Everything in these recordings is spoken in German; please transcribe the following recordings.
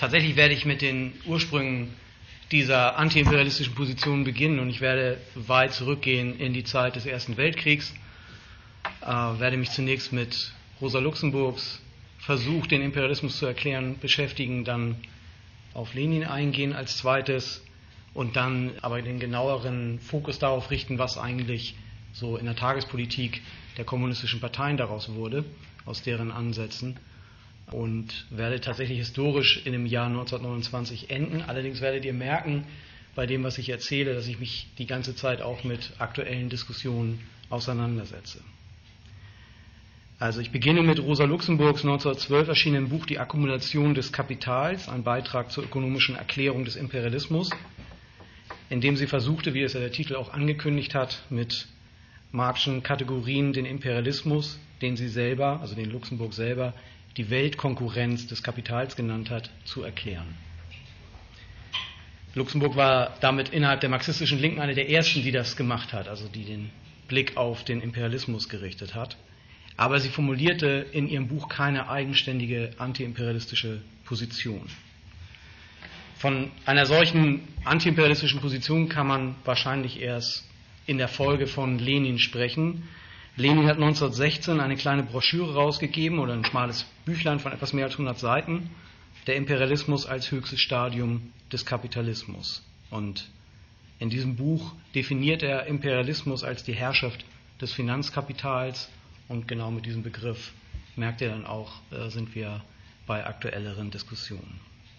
Tatsächlich werde ich mit den Ursprüngen dieser antiimperialistischen Position beginnen und ich werde weit zurückgehen in die Zeit des Ersten Weltkriegs, werde mich zunächst mit Rosa Luxemburgs Versuch, den Imperialismus zu erklären, beschäftigen, dann auf Lenin eingehen als zweites und dann aber den genaueren Fokus darauf richten, was eigentlich so in der Tagespolitik der kommunistischen Parteien daraus wurde, aus deren Ansätzen. Und werde tatsächlich historisch in dem Jahr 1929 enden. Allerdings werdet ihr merken, bei dem, was ich erzähle, dass ich mich die ganze Zeit auch mit aktuellen Diskussionen auseinandersetze. Also ich beginne mit Rosa Luxemburgs 1912 erschienenen Buch Die Akkumulation des Kapitals, ein Beitrag zur ökonomischen Erklärung des Imperialismus, in dem sie versuchte, wie es ja der Titel auch angekündigt hat, mit Marxischen Kategorien den Imperialismus, den sie selber, also den Luxemburg selber, die Weltkonkurrenz des Kapitals genannt hat, zu erklären. Luxemburg war damit innerhalb der marxistischen Linken eine der ersten, die das gemacht hat, also die den Blick auf den Imperialismus gerichtet hat. Aber sie formulierte in ihrem Buch keine eigenständige antiimperialistische Position. Von einer solchen antiimperialistischen Position kann man wahrscheinlich erst in der Folge von Lenin sprechen. Lenin hat 1916 eine kleine Broschüre rausgegeben oder ein schmales Büchlein von etwas mehr als 100 Seiten, der Imperialismus als höchstes Stadium des Kapitalismus. Und in diesem Buch definiert er Imperialismus als die Herrschaft des Finanzkapitals und genau mit diesem Begriff, merkt ihr dann auch, sind wir bei aktuelleren Diskussionen.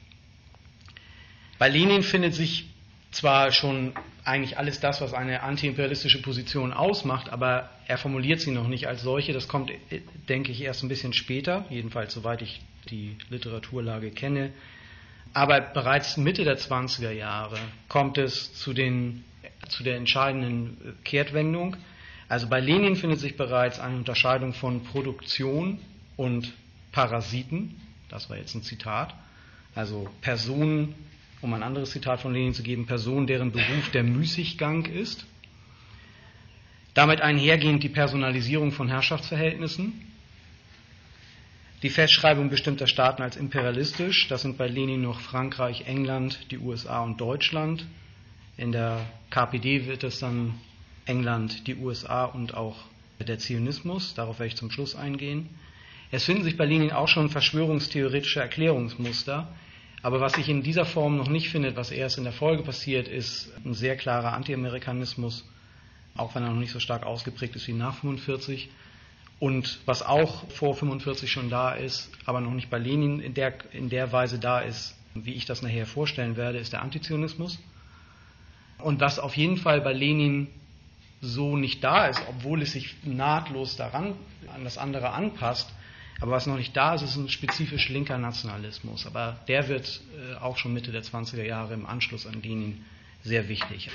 Bei Lenin findet sich zwar schon eigentlich alles das, was eine antiimperialistische Position ausmacht, aber er formuliert sie noch nicht als solche. Das kommt, denke ich, erst ein bisschen später, jedenfalls soweit ich die Literaturlage kenne. Aber bereits Mitte der 20er Jahre kommt es zu der entscheidenden Kehrtwendung. Also bei Lenin findet sich bereits eine Unterscheidung von Produktion und Parasiten. Das war jetzt ein Zitat. Also Personen, um ein anderes Zitat von Lenin zu geben, Personen, deren Beruf der Müßiggang ist. Damit einhergehend die Personalisierung von Herrschaftsverhältnissen. Die Festschreibung bestimmter Staaten als imperialistisch, das sind bei Lenin noch Frankreich, England, die USA und Deutschland. In der KPD wird es dann England, die USA und auch der Zionismus, darauf werde ich zum Schluss eingehen. Es finden sich bei Lenin auch schon verschwörungstheoretische Erklärungsmuster, aber was sich in dieser Form noch nicht findet, was erst in der Folge passiert, ist ein sehr klarer Anti-Amerikanismus, auch wenn er noch nicht so stark ausgeprägt ist wie nach 1945. Und was auch vor 1945 schon da ist, aber noch nicht bei Lenin in der Weise da ist, wie ich das nachher vorstellen werde, ist der Antizionismus. Und was auf jeden Fall bei Lenin so nicht da ist, obwohl es sich nahtlos daran an das andere anpasst, aber was noch nicht da ist, ist ein spezifisch linker Nationalismus. Aber der wird auch schon Mitte der 20er Jahre im Anschluss an Lenin sehr wichtig.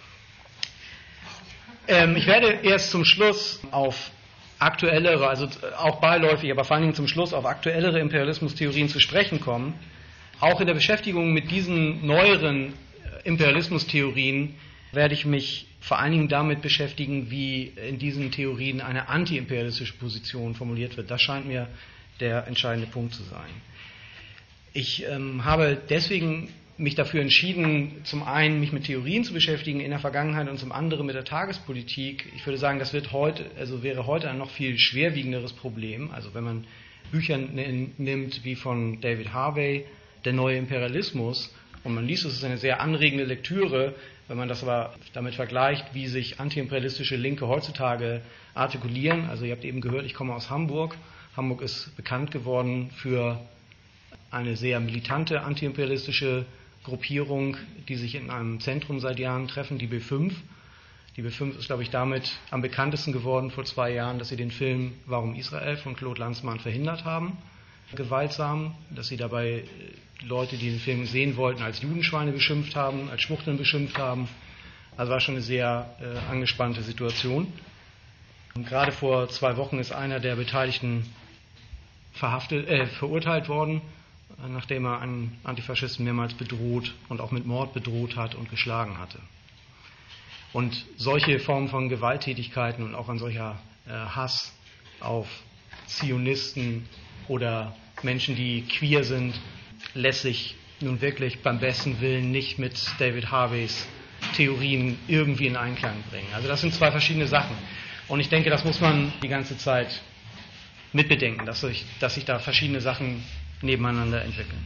Ich werde erst zum Schluss auf aktuellere, also auch beiläufig, aber vor allen Dingen zum Schluss auf aktuellere Imperialismustheorien zu sprechen kommen. Auch in der Beschäftigung mit diesen neueren Imperialismustheorien werde ich mich vor allen Dingen damit beschäftigen, wie in diesen Theorien eine antiimperialistische Position formuliert wird. Das scheint mir der entscheidende Punkt zu sein. Ich habe deswegen mich dafür entschieden, zum einen mich mit Theorien zu beschäftigen in der Vergangenheit und zum anderen mit der Tagespolitik. Ich würde sagen, das wäre heute ein noch viel schwerwiegenderes Problem. Also wenn man Bücher nimmt wie von David Harvey, Der neue Imperialismus, und man liest, es ist eine sehr anregende Lektüre. Wenn man das aber damit vergleicht, wie sich antiimperialistische Linke heutzutage artikulieren, also ihr habt eben gehört, ich komme aus Hamburg. Hamburg ist bekannt geworden für eine sehr militante antiimperialistische Gruppierung, die sich in einem Zentrum seit Jahren treffen, die B5. Die B5 ist, glaube ich, damit am bekanntesten geworden vor 2 Jahren, dass sie den Film Warum Israel von Claude Lanzmann verhindert haben, gewaltsam, dass sie dabei Leute, die den Film sehen wollten, als Judenschweine beschimpft haben, als Schwuchteln beschimpft haben. Also war schon eine sehr angespannte Situation. Und gerade vor 2 Wochen ist einer der Beteiligten verurteilt worden, nachdem er einen Antifaschisten mehrmals bedroht und auch mit Mord bedroht hat und geschlagen hatte. Und solche Formen von Gewalttätigkeiten und auch ein solcher Hass auf Zionisten oder Menschen, die queer sind, lässt sich nun wirklich beim besten Willen nicht mit David Harveys Theorien irgendwie in Einklang bringen. Also das sind zwei verschiedene Sachen. Und ich denke, das muss man die ganze Zeit mitbedenken, dass sich da verschiedene Sachen nebeneinander entwickeln.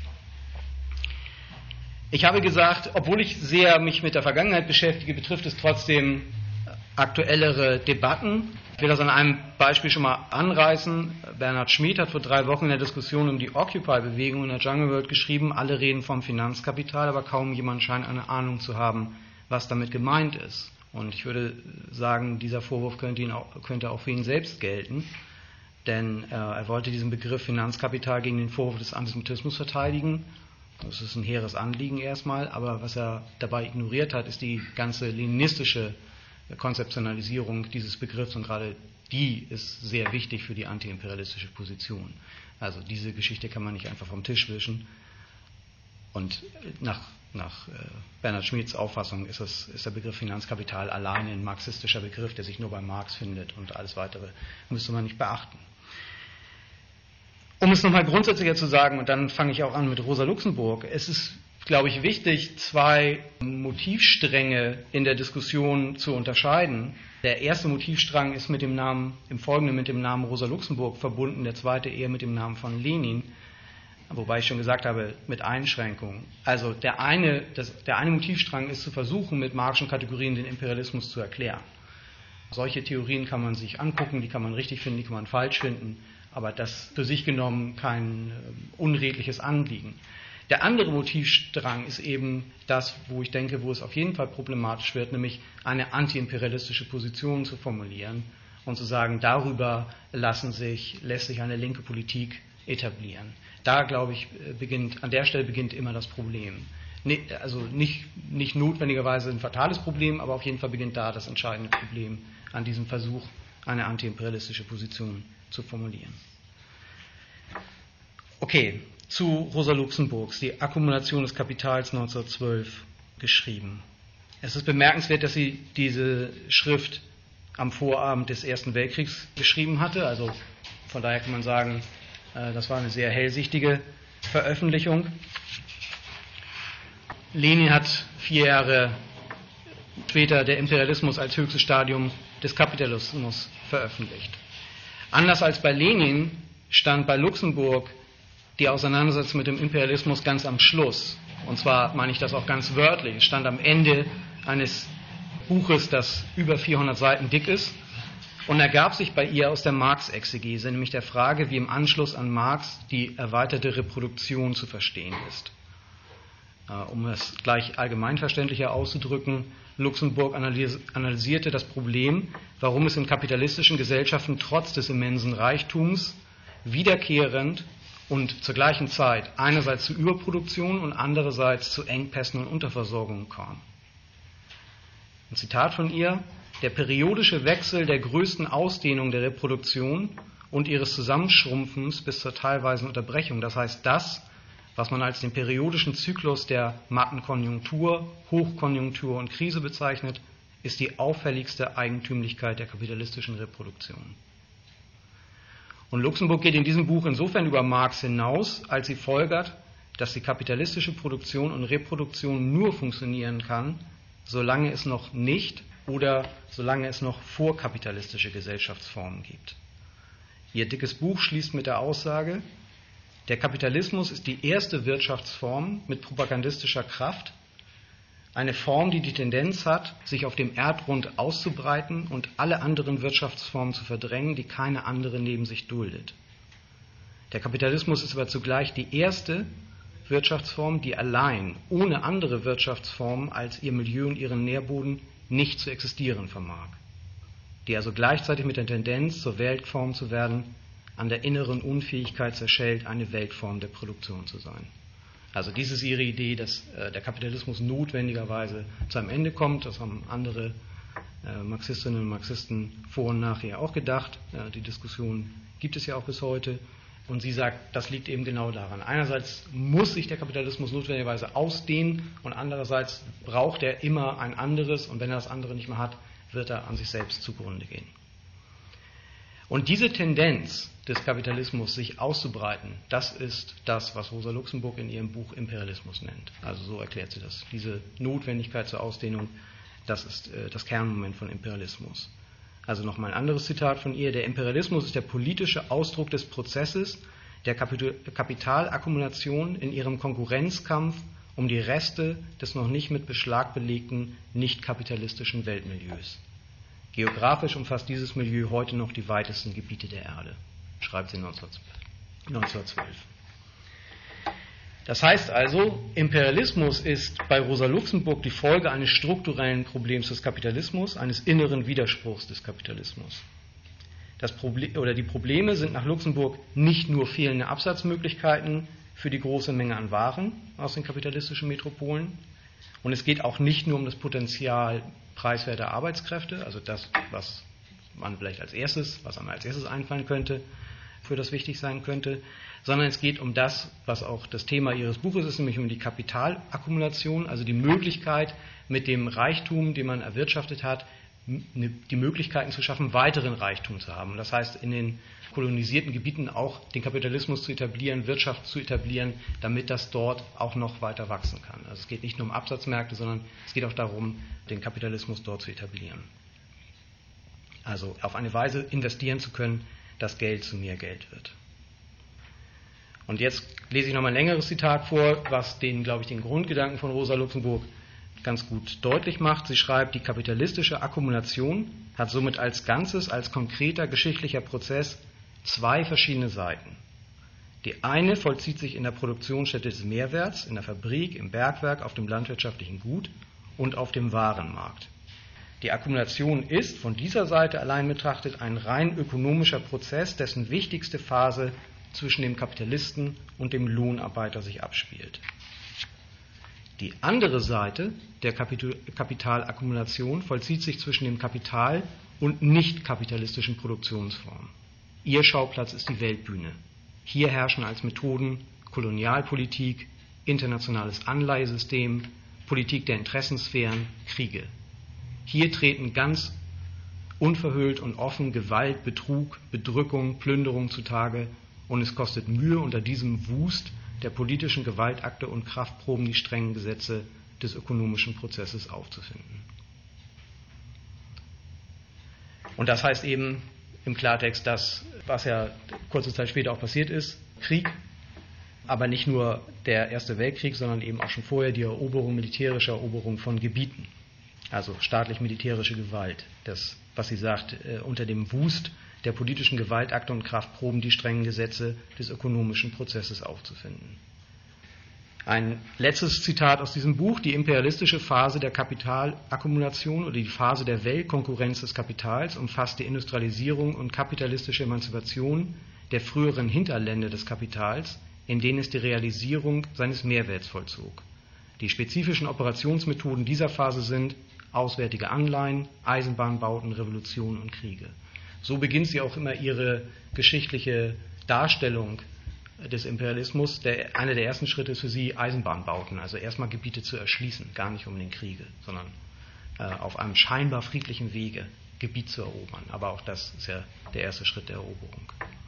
Ich habe gesagt, obwohl ich sehr mich mit der Vergangenheit beschäftige, betrifft es trotzdem aktuellere Debatten. Ich will das an einem Beispiel schon mal anreißen. Bernhard Schmid hat vor 3 Wochen in der Diskussion um die Occupy-Bewegung in der Jungle World geschrieben, alle reden vom Finanzkapital, aber kaum jemand scheint eine Ahnung zu haben, was damit gemeint ist. Und ich würde sagen, dieser Vorwurf könnte auch für ihn selbst gelten, denn er wollte diesen Begriff Finanzkapital gegen den Vorwurf des Antisemitismus verteidigen. Das ist ein hehres Anliegen erstmal, aber was er dabei ignoriert hat, ist die ganze leninistische Konzeptionalisierung dieses Begriffs, und gerade die ist sehr wichtig für die antiimperialistische Position. Also diese Geschichte kann man nicht einfach vom Tisch wischen. Und nach Bernhard Schmids Auffassung ist der Begriff Finanzkapital alleine ein marxistischer Begriff, der sich nur bei Marx findet, und alles Weitere müsste man nicht beachten. Um es nochmal grundsätzlicher zu sagen, und dann fange ich auch an mit Rosa Luxemburg, es ist, glaube ich, wichtig, 2 Motivstränge in der Diskussion zu unterscheiden. Der erste Motivstrang ist im Folgenden mit dem Namen Rosa Luxemburg verbunden, der zweite eher mit dem Namen von Lenin, wobei ich schon gesagt habe, mit Einschränkungen. Also der eine Motivstrang ist zu versuchen, mit Marxischen Kategorien den Imperialismus zu erklären. Solche Theorien kann man sich angucken, die kann man richtig finden, die kann man falsch finden, aber das für sich genommen kein unredliches Anliegen. Der andere Motivstrang ist eben das, wo ich denke, wo es auf jeden Fall problematisch wird, nämlich eine antiimperialistische Position zu formulieren und zu sagen, darüber lässt sich eine linke Politik etablieren. Da, glaube ich, an der Stelle beginnt immer das Problem. Also nicht notwendigerweise ein fatales Problem, aber auf jeden Fall beginnt da das entscheidende Problem an diesem Versuch, eine antiimperialistische Position zu formulieren. Okay, zu Rosa Luxemburgs, die Akkumulation des Kapitals 1912 geschrieben. Es ist bemerkenswert, dass sie diese Schrift am Vorabend des Ersten Weltkriegs geschrieben hatte. Also von daher kann man sagen, das war eine sehr hellsichtige Veröffentlichung. Lenin hat 4 Jahre später der Imperialismus als höchstes Stadium des Kapitalismus veröffentlicht. Anders als bei Lenin stand bei Luxemburg die Auseinandersetzung mit dem Imperialismus ganz am Schluss. Und zwar meine ich das auch ganz wörtlich. Es stand am Ende eines Buches, das über 400 Seiten dick ist, und ergab sich bei ihr aus der Marx-Exegese, nämlich der Frage, wie im Anschluss an Marx die erweiterte Reproduktion zu verstehen ist. Um es gleich allgemeinverständlicher auszudrücken, Luxemburg analysierte das Problem, warum es in kapitalistischen Gesellschaften trotz des immensen Reichtums wiederkehrend und zur gleichen Zeit einerseits zu Überproduktion und andererseits zu Engpässen und Unterversorgung kam. Ein Zitat von ihr: Der periodische Wechsel der größten Ausdehnung der Reproduktion und ihres Zusammenschrumpfens bis zur teilweisen Unterbrechung, das heißt das, was man als den periodischen Zyklus der matten Konjunktur, Hochkonjunktur und Krise bezeichnet, ist die auffälligste Eigentümlichkeit der kapitalistischen Reproduktion. Und Luxemburg geht in diesem Buch insofern über Marx hinaus, als sie folgert, dass die kapitalistische Produktion und Reproduktion nur funktionieren kann, solange es noch nicht oder solange es noch vorkapitalistische Gesellschaftsformen gibt. Ihr dickes Buch schließt mit der Aussage: Der Kapitalismus ist die erste Wirtschaftsform mit propagandistischer Kraft, eine Form, die die Tendenz hat, sich auf dem Erdrund auszubreiten und alle anderen Wirtschaftsformen zu verdrängen, die keine andere neben sich duldet. Der Kapitalismus ist aber zugleich die erste Wirtschaftsform, die allein, ohne andere Wirtschaftsformen als ihr Milieu und ihren Nährboden, nicht zu existieren vermag, die also gleichzeitig mit der Tendenz, zur Weltform zu werden, an der inneren Unfähigkeit zerschellt, eine Weltform der Produktion zu sein. Also dies ist ihre Idee, dass der Kapitalismus notwendigerweise zu einem Ende kommt. Das haben andere Marxistinnen und Marxisten vor und nach ihr auch gedacht. Die Diskussion gibt es ja auch bis heute. Und sie sagt, das liegt eben genau daran. Einerseits muss sich der Kapitalismus notwendigerweise ausdehnen und andererseits braucht er immer ein anderes, und wenn er das andere nicht mehr hat, wird er an sich selbst zugrunde gehen. Und diese Tendenz des Kapitalismus, sich auszubreiten, das ist das, was Rosa Luxemburg in ihrem Buch Imperialismus nennt. Also so erklärt sie das. Diese Notwendigkeit zur Ausdehnung, das ist das Kernmoment von Imperialismus. Also nochmal ein anderes Zitat von ihr. Der Imperialismus ist der politische Ausdruck des Prozesses der Kapitalakkumulation in ihrem Konkurrenzkampf um die Reste des noch nicht mit Beschlag belegten nicht-kapitalistischen Weltmilieus. Geografisch umfasst dieses Milieu heute noch die weitesten Gebiete der Erde, schreibt sie 1912. Das heißt also, Imperialismus ist bei Rosa Luxemburg die Folge eines strukturellen Problems des Kapitalismus, eines inneren Widerspruchs des Kapitalismus. Die Probleme sind nach Luxemburg nicht nur fehlende Absatzmöglichkeiten für die große Menge an Waren aus den kapitalistischen Metropolen, und es geht auch nicht nur um das Potenzial preiswerter Arbeitskräfte, also das, was einem als erstes einfallen könnte, für das wichtig sein könnte, sondern es geht um das, was auch das Thema Ihres Buches ist, nämlich um die Kapitalakkumulation, also die Möglichkeit, mit dem Reichtum, den man erwirtschaftet hat, die Möglichkeiten zu schaffen, weiteren Reichtum zu haben. Das heißt, in den kolonisierten Gebieten auch den Kapitalismus zu etablieren, Wirtschaft zu etablieren, damit das dort auch noch weiter wachsen kann. Also es geht nicht nur um Absatzmärkte, sondern es geht auch darum, den Kapitalismus dort zu etablieren. Also auf eine Weise investieren zu können, dass Geld zu mehr Geld wird. Und jetzt lese ich nochmal ein längeres Zitat vor, was den Grundgedanken von Rosa Luxemburg ganz gut deutlich macht. Sie schreibt, die kapitalistische Akkumulation hat somit als Ganzes, als konkreter geschichtlicher Prozess zwei verschiedene Seiten. Die eine vollzieht sich in der Produktionsstätte des Mehrwerts, in der Fabrik, im Bergwerk, auf dem landwirtschaftlichen Gut und auf dem Warenmarkt. Die Akkumulation ist von dieser Seite allein betrachtet ein rein ökonomischer Prozess, dessen wichtigste Phase zwischen dem Kapitalisten und dem Lohnarbeiter sich abspielt. Die andere Seite der Kapitalakkumulation vollzieht sich zwischen dem Kapital und nicht kapitalistischen Produktionsformen. Ihr Schauplatz ist die Weltbühne. Hier herrschen als Methoden Kolonialpolitik, internationales Anleihesystem, Politik der Interessensphären, Kriege. Hier treten ganz unverhüllt und offen Gewalt, Betrug, Bedrückung, Plünderung zutage, und es kostet Mühe, unter diesem Wust der politischen Gewaltakte und Kraftproben die strengen Gesetze des ökonomischen Prozesses aufzufinden. Und das heißt eben im Klartext das, was ja kurze Zeit später auch passiert ist, Krieg, aber nicht nur der Erste Weltkrieg, sondern eben auch schon vorher die militärische Eroberung von Gebieten, also staatlich-militärische Gewalt, das, was sie sagt, unter dem Wust der politischen Gewaltakte und Kraftproben die strengen Gesetze des ökonomischen Prozesses aufzufinden. Ein letztes Zitat aus diesem Buch: Die imperialistische Phase der Kapitalakkumulation oder die Phase der Weltkonkurrenz des Kapitals umfasst die Industrialisierung und kapitalistische Emanzipation der früheren Hinterländer des Kapitals, in denen es die Realisierung seines Mehrwerts vollzog. Die spezifischen Operationsmethoden dieser Phase sind auswärtige Anleihen, Eisenbahnbauten, Revolutionen und Kriege. So beginnt sie auch immer ihre geschichtliche Darstellung des Imperialismus. Einer der ersten Schritte ist für sie Eisenbahnbauten, also erstmal Gebiete zu erschließen, gar nicht um den Kriege, sondern auf einem scheinbar friedlichen Wege Gebiet zu erobern. Aber auch das ist ja der erste Schritt der Eroberung.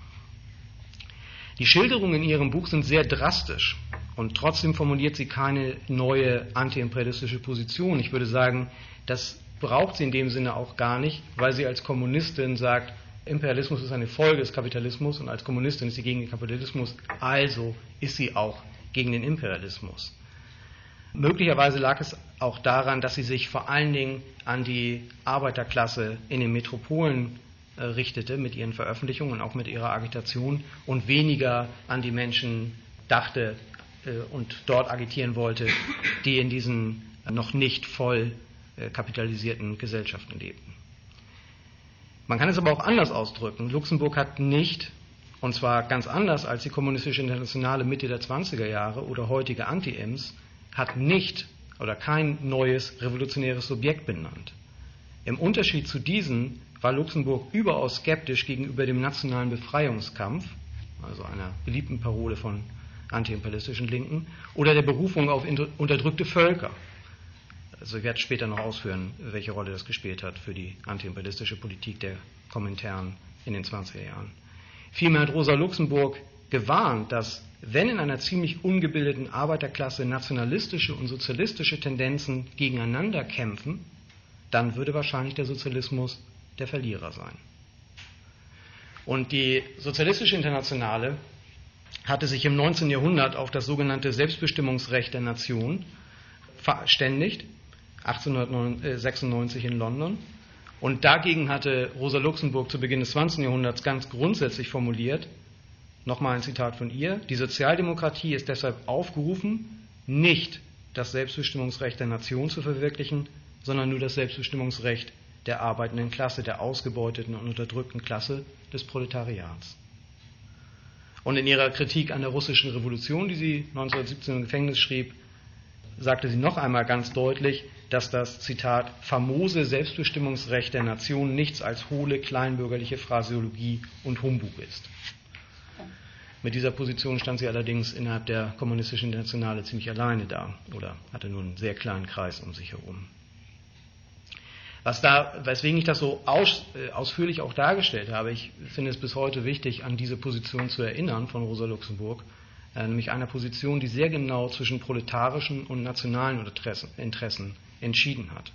Die Schilderungen in ihrem Buch sind sehr drastisch und trotzdem formuliert sie keine neue antiimperialistische Position. Ich würde sagen, das braucht sie in dem Sinne auch gar nicht, weil sie als Kommunistin sagt, Imperialismus ist eine Folge des Kapitalismus, und als Kommunistin ist sie gegen den Kapitalismus, also ist sie auch gegen den Imperialismus. Möglicherweise lag es auch daran, dass sie sich vor allen Dingen an die Arbeiterklasse in den Metropolen richtete mit ihren Veröffentlichungen und auch mit ihrer Agitation und weniger an die Menschen dachte und dort agitieren wollte, die in diesen noch nicht voll kapitalisierten Gesellschaften lebten. Man kann es aber auch anders ausdrücken. Luxemburg hat nicht, und zwar ganz anders als die Kommunistische Internationale Mitte der 20er Jahre oder heutige Anti-Ims, hat nicht oder kein neues revolutionäres Subjekt benannt. Im Unterschied zu diesen war Luxemburg überaus skeptisch gegenüber dem nationalen Befreiungskampf, also einer beliebten Parole von antiimperialistischen Linken, oder der Berufung auf unterdrückte Völker. Also ich werde später noch ausführen, welche Rolle das gespielt hat für die antiimperialistische Politik der Komintern in den 20er Jahren. Vielmehr hat Rosa Luxemburg gewarnt, dass wenn in einer ziemlich ungebildeten Arbeiterklasse nationalistische und sozialistische Tendenzen gegeneinander kämpfen, dann würde wahrscheinlich der Sozialismus der Verlierer sein. Und die Sozialistische Internationale hatte sich im 19. Jahrhundert auf das sogenannte Selbstbestimmungsrecht der Nation verständigt, 1896 in London. Und dagegen hatte Rosa Luxemburg zu Beginn des 20. Jahrhunderts ganz grundsätzlich formuliert, nochmal ein Zitat von ihr: Die Sozialdemokratie ist deshalb aufgerufen, nicht das Selbstbestimmungsrecht der Nation zu verwirklichen, sondern nur das Selbstbestimmungsrecht der arbeitenden Klasse, der ausgebeuteten und unterdrückten Klasse des Proletariats. Und in ihrer Kritik an der russischen Revolution, die sie 1917 im Gefängnis schrieb, sagte sie noch einmal ganz deutlich, dass das, Zitat, famose Selbstbestimmungsrecht der Nation nichts als hohle kleinbürgerliche Phraseologie und Humbug ist. Mit dieser Position stand sie allerdings innerhalb der Kommunistischen Internationale ziemlich alleine da oder hatte nur einen sehr kleinen Kreis um sich herum. Weswegen ich das so ausführlich auch dargestellt habe, ich finde es bis heute wichtig, an diese Position zu erinnern von Rosa Luxemburg, nämlich einer Position, die sehr genau zwischen proletarischen und nationalen Interessen entschieden hat.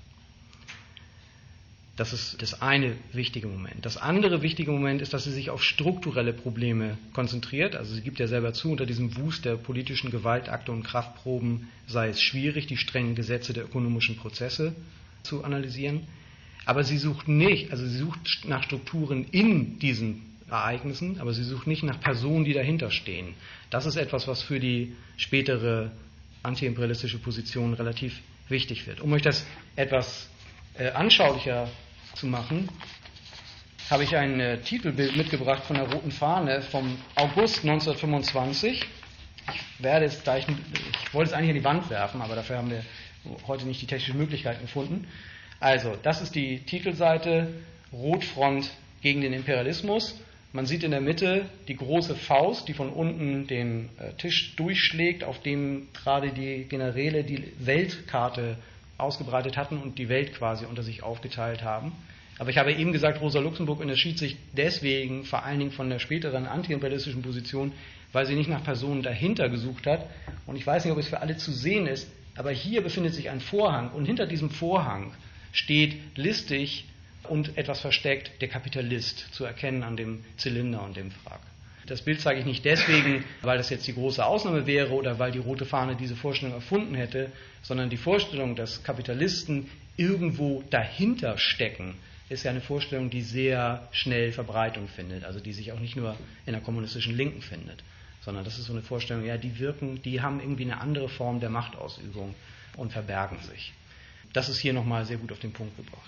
Das ist das eine wichtige Moment. Das andere wichtige Moment ist, dass sie sich auf strukturelle Probleme konzentriert. Also sie gibt ja selber zu, unter diesem Wust der politischen Gewaltakte und Kraftproben sei es schwierig, die strengen Gesetze der ökonomischen Prozesse zu analysieren. Aber sie sucht nicht, also sie sucht nach Strukturen in diesen Ereignissen, aber sie sucht nicht nach Personen, die dahinter stehen. Das ist etwas, was für die spätere antiimperialistische Position relativ wichtig wird. Um euch das etwas anschaulicher zu machen, habe ich ein Titelbild mitgebracht von der Roten Fahne vom August 1925. Ich wollte es eigentlich an die Wand werfen, aber dafür haben wir heute nicht die technischen Möglichkeiten gefunden. Also, das ist die Titelseite, Rotfront gegen den Imperialismus. Man sieht in der Mitte die große Faust, die von unten den Tisch durchschlägt, auf dem gerade die Generäle die Weltkarte ausgebreitet hatten und die Welt quasi unter sich aufgeteilt haben. Aber ich habe eben gesagt, Rosa Luxemburg unterschied sich deswegen vor allen Dingen von der späteren antiimperialistischen Position, weil sie nicht nach Personen dahinter gesucht hat. Und ich weiß nicht, ob es für alle zu sehen ist, aber hier befindet sich ein Vorhang und hinter diesem Vorhang steht listig und etwas versteckt der Kapitalist, zu erkennen an dem Zylinder und dem Frack. Das Bild zeige ich nicht deswegen, weil das jetzt die große Ausnahme wäre oder weil die Rote Fahne diese Vorstellung erfunden hätte, sondern die Vorstellung, dass Kapitalisten irgendwo dahinter stecken, ist ja eine Vorstellung, die sehr schnell Verbreitung findet, also die sich auch nicht nur in der kommunistischen Linken findet, sondern das ist so eine Vorstellung, ja, die haben irgendwie eine andere Form der Machtausübung und verbergen sich. Das ist hier nochmal sehr gut auf den Punkt gebracht.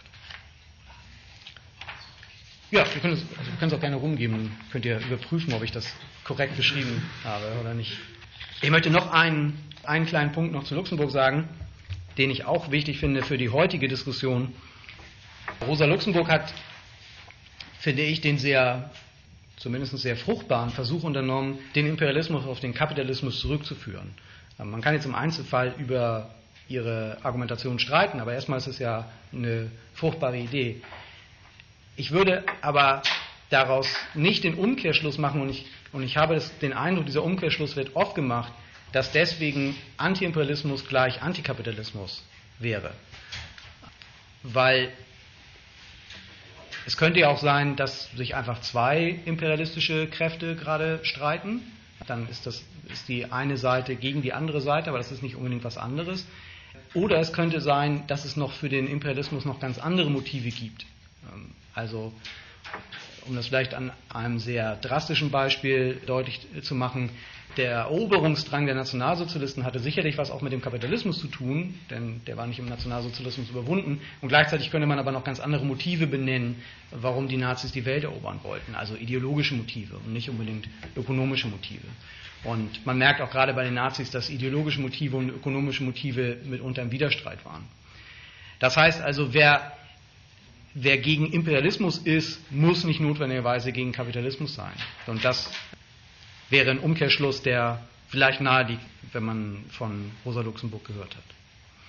Ja, wir können es auch gerne rumgeben, dann könnt ihr überprüfen, ob ich das korrekt beschrieben habe oder nicht. Ich möchte noch einen kleinen Punkt noch zu Luxemburg sagen, den ich auch wichtig finde für die heutige Diskussion. Rosa Luxemburg hat, finde ich, den zumindest sehr fruchtbaren Versuch unternommen, den Imperialismus auf den Kapitalismus zurückzuführen. Man kann jetzt im Einzelfall über ihre Argumentation streiten, aber erstmal ist es ja eine fruchtbare Idee. Ich würde aber daraus nicht den Umkehrschluss machen, und ich habe den Eindruck, dieser Umkehrschluss wird oft gemacht, dass deswegen Antiimperialismus gleich Antikapitalismus wäre. Weil es könnte ja auch sein, dass sich einfach zwei imperialistische Kräfte gerade streiten. Dann ist die eine Seite gegen die andere Seite, aber das ist nicht unbedingt was anderes. Oder es könnte sein, dass es noch für den Imperialismus noch ganz andere Motive gibt. Also, um das vielleicht an einem sehr drastischen Beispiel deutlich zu machen, der Eroberungsdrang der Nationalsozialisten hatte sicherlich was auch mit dem Kapitalismus zu tun, denn der war nicht im Nationalsozialismus überwunden. Und gleichzeitig könnte man aber noch ganz andere Motive benennen, warum die Nazis die Welt erobern wollten. Also ideologische Motive und nicht unbedingt ökonomische Motive. Und man merkt auch gerade bei den Nazis, dass ideologische Motive und ökonomische Motive mitunter im Widerstreit waren. Das heißt also, wer gegen Imperialismus ist, muss nicht notwendigerweise gegen Kapitalismus sein. Und das wäre ein Umkehrschluss, der vielleicht nahe liegt, wenn man von Rosa Luxemburg gehört hat.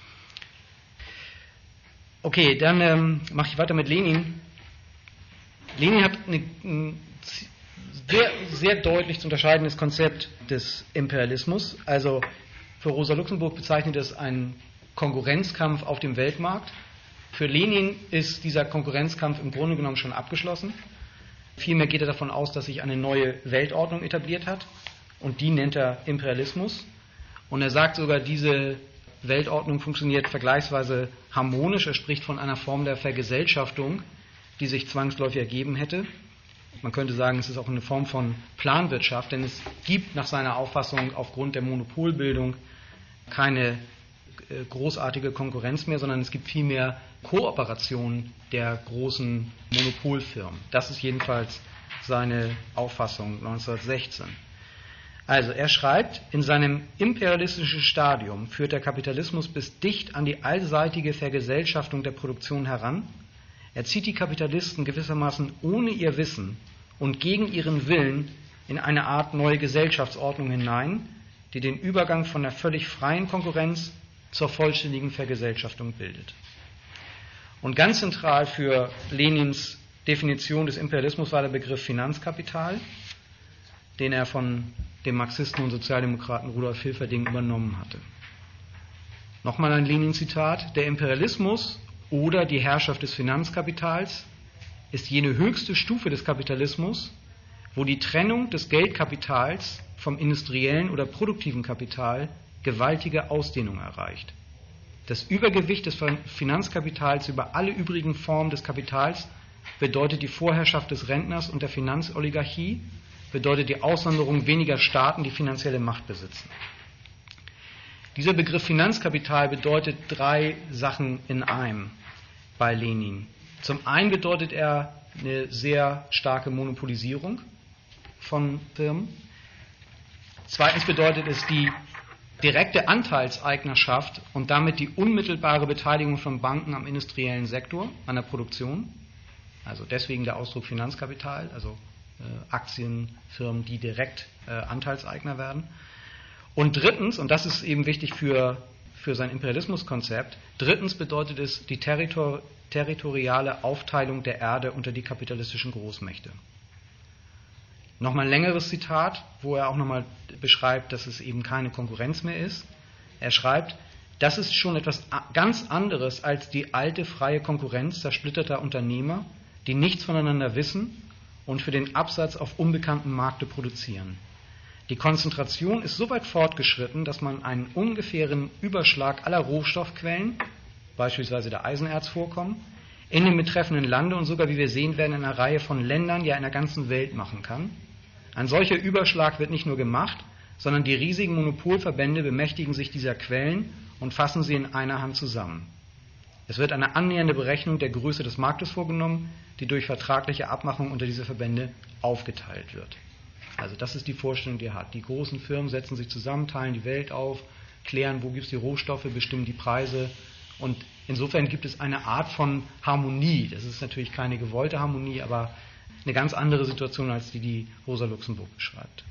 Okay, dann mache ich weiter mit Lenin. Lenin hat ein sehr, sehr deutlich zu unterscheidendes Konzept des Imperialismus. Also für Rosa Luxemburg bezeichnet es einen Konkurrenzkampf auf dem Weltmarkt. Für Lenin ist dieser Konkurrenzkampf im Grunde genommen schon abgeschlossen. Vielmehr geht er davon aus, dass sich eine neue Weltordnung etabliert hat und die nennt er Imperialismus. Und er sagt sogar, diese Weltordnung funktioniert vergleichsweise harmonisch. Er spricht von einer Form der Vergesellschaftung, die sich zwangsläufig ergeben hätte. Man könnte sagen, es ist auch eine Form von Planwirtschaft, denn es gibt nach seiner Auffassung aufgrund der Monopolbildung keine großartige Konkurrenz mehr, sondern es gibt vielmehr Kooperation der großen Monopolfirmen. Das ist jedenfalls seine Auffassung 1916. Also er schreibt, in seinem imperialistischen Stadium führt der Kapitalismus bis dicht an die allseitige Vergesellschaftung der Produktion heran. Er zieht die Kapitalisten gewissermaßen ohne ihr Wissen und gegen ihren Willen in eine Art neue Gesellschaftsordnung hinein, die den Übergang von der völlig freien Konkurrenz zur vollständigen Vergesellschaftung bildet. Und ganz zentral für Lenins Definition des Imperialismus war der Begriff Finanzkapital, den er von dem Marxisten und Sozialdemokraten Rudolf Hilferding übernommen hatte. Nochmal ein Lenin-Zitat: Der Imperialismus oder die Herrschaft des Finanzkapitals ist jene höchste Stufe des Kapitalismus, wo die Trennung des Geldkapitals vom industriellen oder produktiven Kapital gewaltige Ausdehnung erreicht. Das Übergewicht des Finanzkapitals über alle übrigen Formen des Kapitals bedeutet die Vorherrschaft des Rentners und der Finanzoligarchie, bedeutet die Aussonderung weniger Staaten, die finanzielle Macht besitzen. Dieser Begriff Finanzkapital bedeutet drei Sachen in einem bei Lenin. Zum einen bedeutet er eine sehr starke Monopolisierung von Firmen. Zweitens bedeutet es die direkte Anteilseignerschaft und damit die unmittelbare Beteiligung von Banken am industriellen Sektor, an der Produktion. Also deswegen der Ausdruck Finanzkapital, also Aktienfirmen, die direkt Anteilseigner werden. Und drittens, und das ist eben wichtig für sein Imperialismuskonzept, drittens bedeutet es die territoriale Aufteilung der Erde unter die kapitalistischen Großmächte. Nochmal ein längeres Zitat, wo er auch nochmal beschreibt, dass es eben keine Konkurrenz mehr ist. Er schreibt, das ist schon etwas ganz anderes als die alte freie Konkurrenz zersplitterter Unternehmer, die nichts voneinander wissen und für den Absatz auf unbekanntem Markte produzieren. Die Konzentration ist so weit fortgeschritten, dass man einen ungefähren Überschlag aller Rohstoffquellen, beispielsweise der Eisenerzvorkommen, in dem betreffenden Lande und sogar, wie wir sehen werden, in einer Reihe von Ländern, ja in der ganzen Welt machen kann. Ein solcher Überschlag wird nicht nur gemacht, sondern die riesigen Monopolverbände bemächtigen sich dieser Quellen und fassen sie in einer Hand zusammen. Es wird eine annähernde Berechnung der Größe des Marktes vorgenommen, die durch vertragliche Abmachung unter diese Verbände aufgeteilt wird. Also das ist die Vorstellung, die er hat. Die großen Firmen setzen sich zusammen, teilen die Welt auf, klären, wo gibt es die Rohstoffe, bestimmen die Preise. Und insofern gibt es eine Art von Harmonie. Das ist natürlich keine gewollte Harmonie, aber eine ganz andere Situation, als die Rosa Luxemburg beschreibt.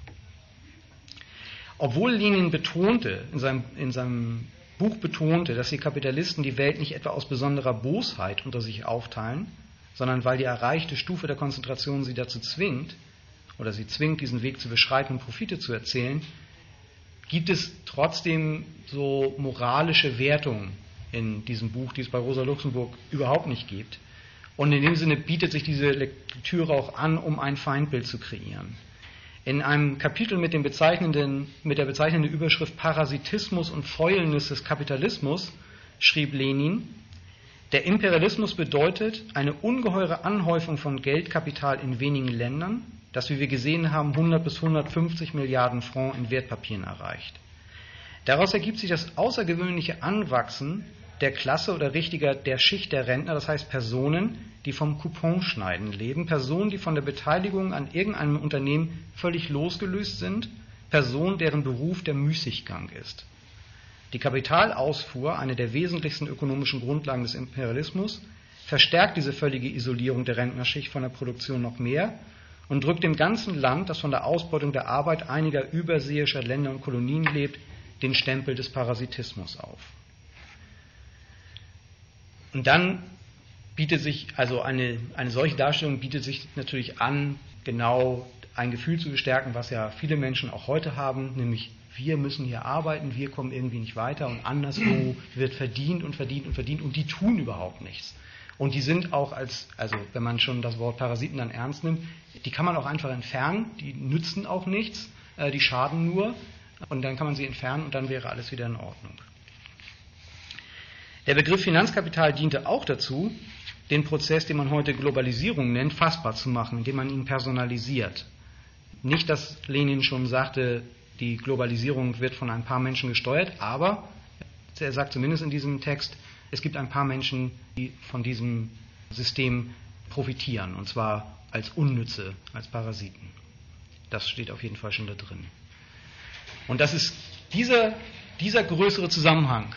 Obwohl Lenin betonte, in seinem Buch betonte, dass die Kapitalisten die Welt nicht etwa aus besonderer Bosheit unter sich aufteilen, sondern weil die erreichte Stufe der Konzentration sie dazu zwingt, oder sie zwingt, diesen Weg zu beschreiten und Profite zu erzielen, gibt es trotzdem so moralische Wertungen in diesem Buch, die es bei Rosa Luxemburg überhaupt nicht gibt. Und in dem Sinne bietet sich diese Lektüre auch an, um ein Feindbild zu kreieren. In einem Kapitel mit der bezeichnenden Überschrift Parasitismus und Fäulnis des Kapitalismus schrieb Lenin, der Imperialismus bedeutet eine ungeheure Anhäufung von Geldkapital in wenigen Ländern, das, wie wir gesehen haben, 100 bis 150 Milliarden Francs in Wertpapieren erreicht. Daraus ergibt sich das außergewöhnliche Anwachsen der Klasse oder richtiger der Schicht der Rentner, das heißt Personen, die vom Couponschneiden leben, Personen, die von der Beteiligung an irgendeinem Unternehmen völlig losgelöst sind, Personen, deren Beruf der Müßiggang ist. Die Kapitalausfuhr, eine der wesentlichsten ökonomischen Grundlagen des Imperialismus, verstärkt diese völlige Isolierung der Rentnerschicht von der Produktion noch mehr und drückt dem ganzen Land, das von der Ausbeutung der Arbeit einiger überseeischer Länder und Kolonien lebt, den Stempel des Parasitismus auf. Und dann bietet sich, also eine solche Darstellung bietet sich natürlich an, genau ein Gefühl zu bestärken, was ja viele Menschen auch heute haben, nämlich wir müssen hier arbeiten, wir kommen irgendwie nicht weiter und anderswo wird verdient und verdient und verdient und die tun überhaupt nichts. Und die sind auch also wenn man schon das Wort Parasiten dann ernst nimmt, die kann man auch einfach entfernen, die nützen auch nichts, die schaden nur und dann kann man sie entfernen und dann wäre alles wieder in Ordnung. Der Begriff Finanzkapital diente auch dazu, den Prozess, den man heute Globalisierung nennt, fassbar zu machen, indem man ihn personalisiert. Nicht, dass Lenin schon sagte, die Globalisierung wird von ein paar Menschen gesteuert, aber er sagt zumindest in diesem Text, es gibt ein paar Menschen, die von diesem System profitieren, und zwar als Unnütze, als Parasiten. Das steht auf jeden Fall schon da drin. Und das ist dieser größere Zusammenhang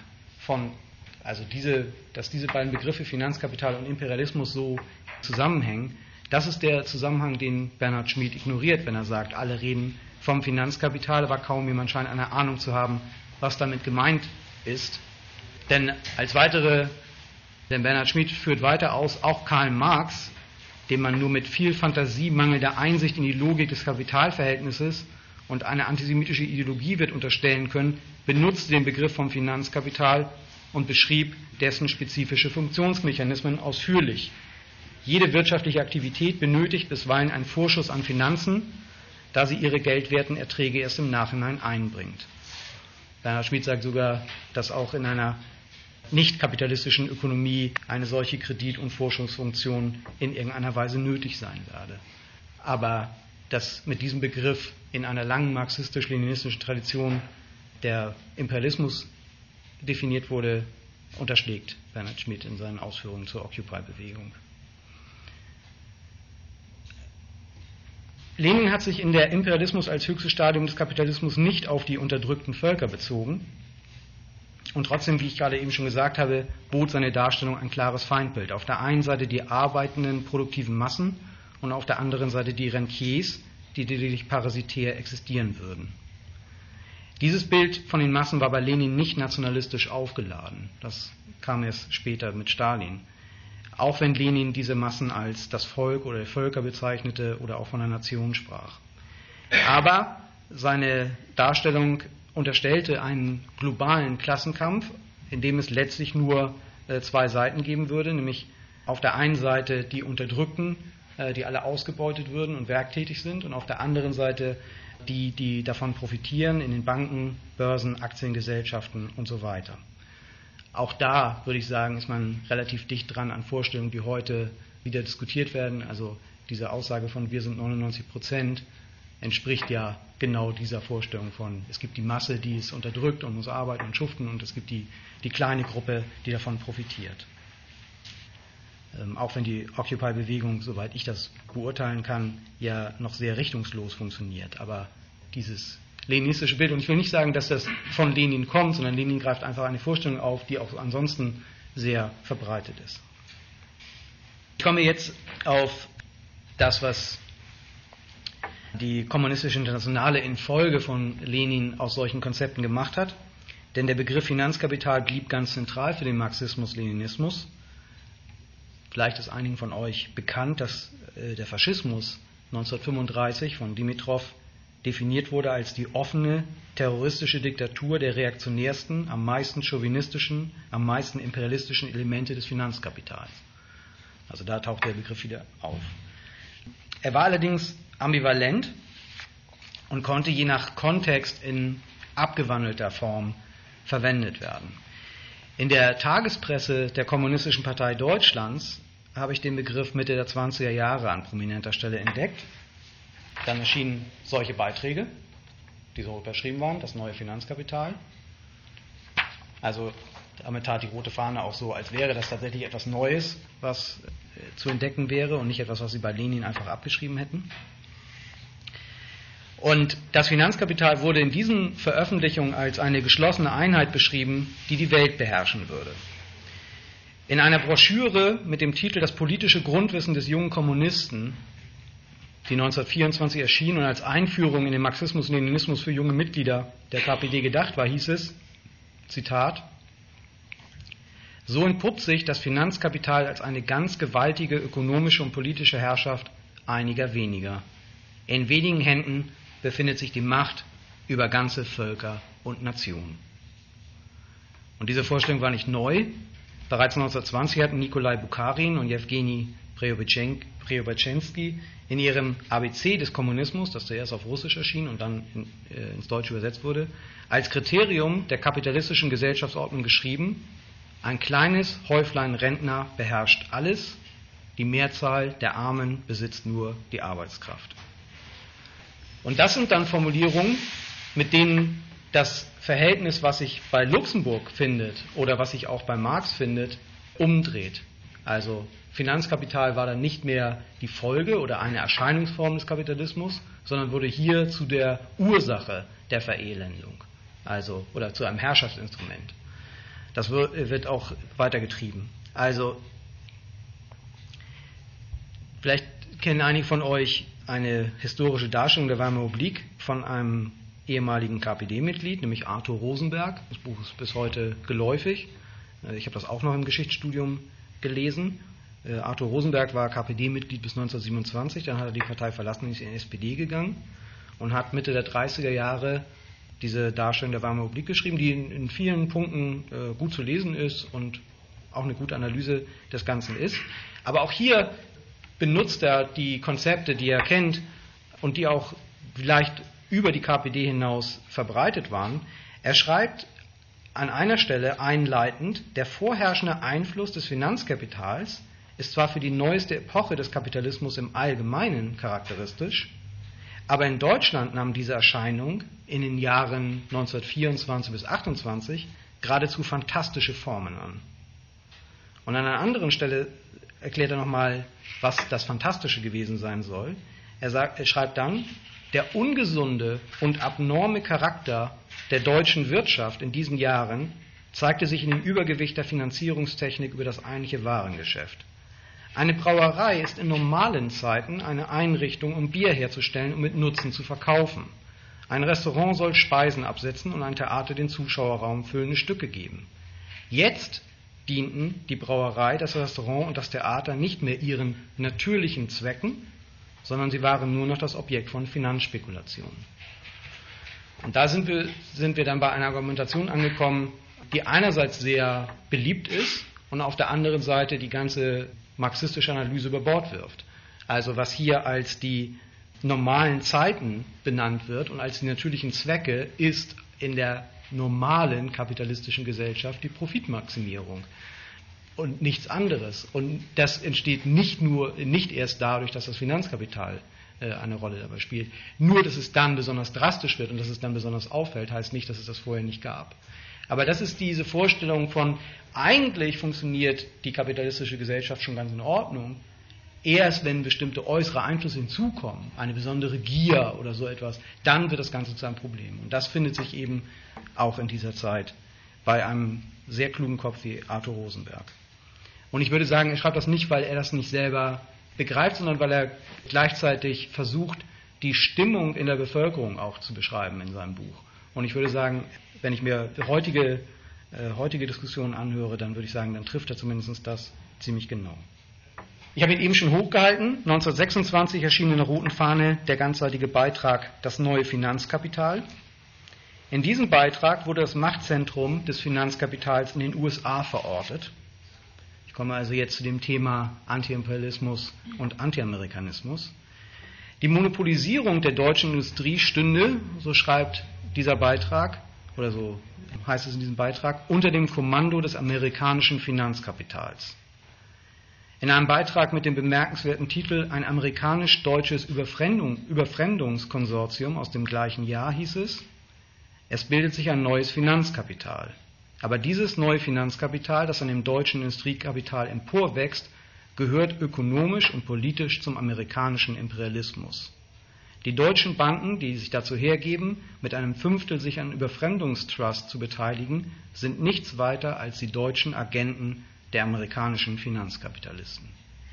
dass diese beiden Begriffe Finanzkapital und Imperialismus so zusammenhängen, das ist der Zusammenhang, den Bernhard Schmid ignoriert, wenn er sagt, alle reden vom Finanzkapital, aber kaum jemand scheint eine Ahnung zu haben, was damit gemeint ist. Denn Bernhard Schmid führt weiter aus, auch Karl Marx, dem man nur mit viel Fantasie, mangelnder Einsicht in die Logik des Kapitalverhältnisses und eine antisemitische Ideologie wird unterstellen können, benutzte den Begriff vom Finanzkapital und beschrieb dessen spezifische Funktionsmechanismen ausführlich. Jede wirtschaftliche Aktivität benötigt bisweilen einen Vorschuss an Finanzen, da sie ihre geldwerten Erträge erst im Nachhinein einbringt. Bernhard Schmid sagt sogar, dass auch in einer nicht kapitalistischen Ökonomie eine solche Kredit- und Vorschussfunktion in irgendeiner Weise nötig sein werde. Aber dass mit diesem Begriff in einer langen marxistisch-leninistischen Tradition der Imperialismus definiert wurde, unterschlägt Bernhard Schmid in seinen Ausführungen zur Occupy-Bewegung. Lenin hat sich in der Imperialismus als höchstes Stadium des Kapitalismus nicht auf die unterdrückten Völker bezogen. Und trotzdem, wie ich gerade eben schon gesagt habe, bot seine Darstellung ein klares Feindbild. Auf der einen Seite die arbeitenden, produktiven Massen und auf der anderen Seite die Rentiers, die lediglich parasitär existieren würden. Dieses Bild von den Massen war bei Lenin nicht nationalistisch aufgeladen. Das kam erst später mit Stalin. Auch wenn Lenin diese Massen als das Volk oder die Völker bezeichnete oder auch von einer Nation sprach. Aber seine Darstellung unterstellte einen globalen Klassenkampf, in dem es letztlich nur zwei Seiten geben würde, nämlich auf der einen Seite die Unterdrückten, die alle ausgebeutet würden und werktätig sind, und auf der anderen Seite die davon profitieren in den Banken, Börsen, Aktiengesellschaften und so weiter. Auch da, würde ich sagen, ist man relativ dicht dran an Vorstellungen, die heute wieder diskutiert werden. Also diese Aussage von wir sind 99% entspricht ja genau dieser Vorstellung von, es gibt die Masse, die ist unterdrückt und muss arbeiten und schuften, und es gibt die kleine Gruppe, die davon profitiert. Auch wenn die Occupy-Bewegung, soweit ich das beurteilen kann, ja noch sehr richtungslos funktioniert. Aber dieses leninistische Bild, und ich will nicht sagen, dass das von Lenin kommt, sondern Lenin greift einfach eine Vorstellung auf, die auch ansonsten sehr verbreitet ist. Ich komme jetzt auf das, was die Kommunistische Internationale infolge von Lenin aus solchen Konzepten gemacht hat. Denn der Begriff Finanzkapital blieb ganz zentral für den Marxismus-Leninismus. Vielleicht ist einigen von euch bekannt, dass der Faschismus 1935 von Dimitrov definiert wurde als die offene, terroristische Diktatur der reaktionärsten, am meisten chauvinistischen, am meisten imperialistischen Elemente des Finanzkapitals. Also da taucht der Begriff wieder auf. Er war allerdings ambivalent und konnte je nach Kontext in abgewandelter Form verwendet werden. In der Tagespresse der Kommunistischen Partei Deutschlands habe ich den Begriff Mitte der 20er Jahre an prominenter Stelle entdeckt. Dann erschienen solche Beiträge, die so überschrieben waren, das neue Finanzkapital. Also damit tat die rote Fahne auch so, als wäre das tatsächlich etwas Neues, was zu entdecken wäre und nicht etwas, was sie bei Lenin einfach abgeschrieben hätten. Und das Finanzkapital wurde in diesen Veröffentlichungen als eine geschlossene Einheit beschrieben, die die Welt beherrschen würde. In einer Broschüre mit dem Titel Das politische Grundwissen des jungen Kommunisten, die 1924 erschien und als Einführung in den Marxismus-Leninismus für junge Mitglieder der KPD gedacht war, hieß es, Zitat, So entpuppt sich das Finanzkapital als eine ganz gewaltige ökonomische und politische Herrschaft einiger weniger. In wenigen Händen befindet sich die Macht über ganze Völker und Nationen. Und diese Vorstellung war nicht neu. Bereits 1920 hatten Nikolai Bukharin und Jewgeni Preobrazhensky in ihrem ABC des Kommunismus, das zuerst auf Russisch erschien und dann ins Deutsche übersetzt wurde, als Kriterium der kapitalistischen Gesellschaftsordnung geschrieben: Ein kleines Häuflein Rentner beherrscht alles, die Mehrzahl der Armen besitzt nur die Arbeitskraft. Und das sind dann Formulierungen, mit denen das Verhältnis, was sich bei Luxemburg findet oder was sich auch bei Marx findet, umdreht. Also Finanzkapital war dann nicht mehr die Folge oder eine Erscheinungsform des Kapitalismus, sondern wurde hier zu der Ursache der Verelendung, also oder zu einem Herrschaftsinstrument. Das wird auch weitergetrieben. Also vielleicht kennen einige von euch eine historische Darstellung der Weimarer Republik von einem ehemaligen KPD-Mitglied, nämlich Arthur Rosenberg. Das Buch ist bis heute geläufig. Ich habe das auch noch im Geschichtsstudium gelesen. Arthur Rosenberg war KPD-Mitglied bis 1927, dann hat er die Partei verlassen und ist in die SPD gegangen und hat Mitte der 30er Jahre diese Darstellung der Weimarer Republik geschrieben, die in vielen Punkten gut zu lesen ist und auch eine gute Analyse des Ganzen ist. Aber auch hier benutzt er die Konzepte, die er kennt und die auch vielleicht über die KPD hinaus verbreitet waren. Er schreibt an einer Stelle einleitend: Der vorherrschende Einfluss des Finanzkapitals ist zwar für die neueste Epoche des Kapitalismus im Allgemeinen charakteristisch, aber in Deutschland nahm diese Erscheinung in den Jahren 1924 bis 1928 geradezu fantastische Formen an. Und an einer anderen Stelle erklärt er nochmal, was das Fantastische gewesen sein soll. Er schreibt dann: Der ungesunde und abnorme Charakter der deutschen Wirtschaft in diesen Jahren zeigte sich in dem Übergewicht der Finanzierungstechnik über das eigentliche Warengeschäft. Eine Brauerei ist in normalen Zeiten eine Einrichtung, um Bier herzustellen und mit Nutzen zu verkaufen. Ein Restaurant soll Speisen absetzen und ein Theater den Zuschauerraum füllende Stücke geben. Jetzt dienten die Brauerei, das Restaurant und das Theater nicht mehr ihren natürlichen Zwecken, sondern sie waren nur noch das Objekt von Finanzspekulationen. Und da sind wir dann bei einer Argumentation angekommen, die einerseits sehr beliebt ist und auf der anderen Seite die ganze marxistische Analyse über Bord wirft. Also was hier als die normalen Zeiten benannt wird und als die natürlichen Zwecke, ist in der normalen kapitalistischen Gesellschaft die Profitmaximierung und nichts anderes. Und das entsteht nicht erst dadurch, dass das Finanzkapital eine Rolle dabei spielt. Nur, dass es dann besonders drastisch wird und dass es dann besonders auffällt, heißt nicht, dass es das vorher nicht gab. Aber das ist diese Vorstellung von, eigentlich funktioniert die kapitalistische Gesellschaft schon ganz in Ordnung. Erst wenn bestimmte äußere Einflüsse hinzukommen, eine besondere Gier oder so etwas, dann wird das Ganze zu einem Problem. Und das findet sich eben auch in dieser Zeit bei einem sehr klugen Kopf wie Arthur Rosenberg. Und ich würde sagen, er schreibt das nicht, weil er das nicht selber begreift, sondern weil er gleichzeitig versucht, die Stimmung in der Bevölkerung auch zu beschreiben in seinem Buch. Und ich würde sagen, wenn ich mir heutige Diskussionen anhöre, dann würde ich sagen, dann trifft er zumindest das ziemlich genau. Ich habe ihn eben schon hochgehalten. 1926 erschien in der roten Fahne der ganzseitige Beitrag Das neue Finanzkapital. In diesem Beitrag wurde das Machtzentrum des Finanzkapitals in den USA verortet. Ich komme also jetzt zu dem Thema Antiimperialismus und Antiamerikanismus. Die Monopolisierung der deutschen Industrie stünde, so schreibt dieser Beitrag, oder so heißt es in diesem Beitrag, unter dem Kommando des amerikanischen Finanzkapitals. In einem Beitrag mit dem bemerkenswerten Titel Ein amerikanisch-deutsches Überfremdungskonsortium aus dem gleichen Jahr hieß es: Es bildet sich ein neues Finanzkapital. Aber dieses neue Finanzkapital, das an dem deutschen Industriekapital emporwächst, gehört ökonomisch und politisch zum amerikanischen Imperialismus. Die deutschen Banken, die sich dazu hergeben, mit einem Fünftel sich an Überfremdungstrust zu beteiligen, sind nichts weiter als die deutschen Agenten der amerikanischen Finanzkapitalisten.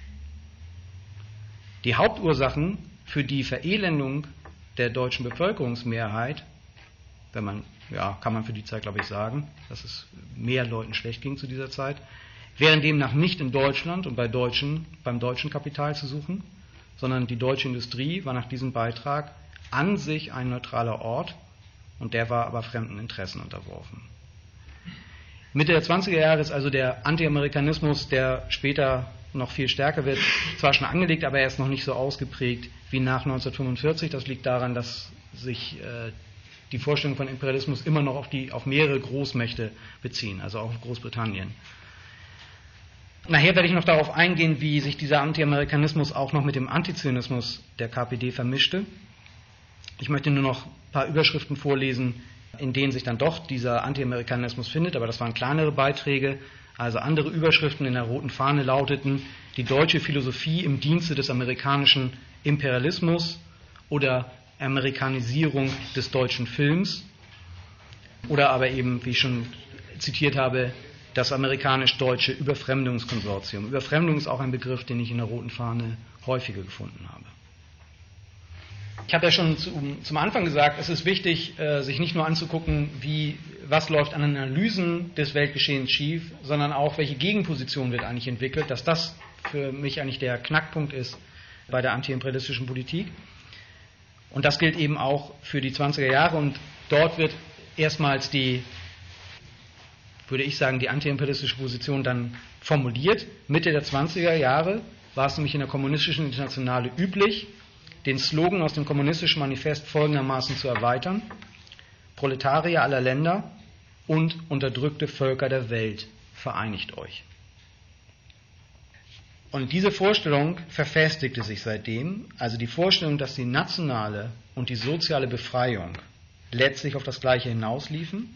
Die Hauptursachen für die Verelendung der deutschen Bevölkerungsmehrheit, wenn man ja, kann man für die Zeit, glaube ich, sagen, dass es mehr Leuten schlecht ging zu dieser Zeit, wären demnach nicht in Deutschland und beim deutschen Kapital zu suchen, sondern die deutsche Industrie war nach diesem Beitrag an sich ein neutraler Ort und der war aber fremden Interessen unterworfen. Mitte der 20er Jahre ist also der Anti-Amerikanismus, der später noch viel stärker wird, zwar schon angelegt, aber er ist noch nicht so ausgeprägt wie nach 1945. Das liegt daran, dass sich die Vorstellungen von Imperialismus immer noch auf mehrere Großmächte beziehen, also auch auf Großbritannien. Nachher werde ich noch darauf eingehen, wie sich dieser Anti-Amerikanismus auch noch mit dem Antizionismus der KPD vermischte. Ich möchte nur noch ein paar Überschriften vorlesen, in denen sich dann doch dieser Anti-Amerikanismus findet, aber das waren kleinere Beiträge. Also andere Überschriften in der roten Fahne lauteten: Die deutsche Philosophie im Dienste des amerikanischen Imperialismus oder Amerikanisierung des deutschen Films oder aber eben, wie ich schon zitiert habe, das amerikanisch-deutsche Überfremdungskonsortium. Überfremdung ist auch ein Begriff, den ich in der roten Fahne häufiger gefunden habe. Ich habe ja schon zum Anfang gesagt, es ist wichtig, sich nicht nur anzugucken, was läuft an Analysen des Weltgeschehens schief, sondern auch, welche Gegenposition wird eigentlich entwickelt, dass das für mich eigentlich der Knackpunkt ist bei der antiimperialistischen Politik. Und das gilt eben auch für die 20er Jahre und dort wird erstmals würde ich sagen, die antiimperialistische Position dann formuliert. Mitte der 20er Jahre war es nämlich in der kommunistischen Internationale üblich, den Slogan aus dem kommunistischen Manifest folgendermaßen zu erweitern: Proletarier aller Länder und unterdrückte Völker der Welt, vereinigt euch. Und diese Vorstellung verfestigte sich seitdem, also die Vorstellung, dass die nationale und die soziale Befreiung letztlich auf das Gleiche hinausliefen,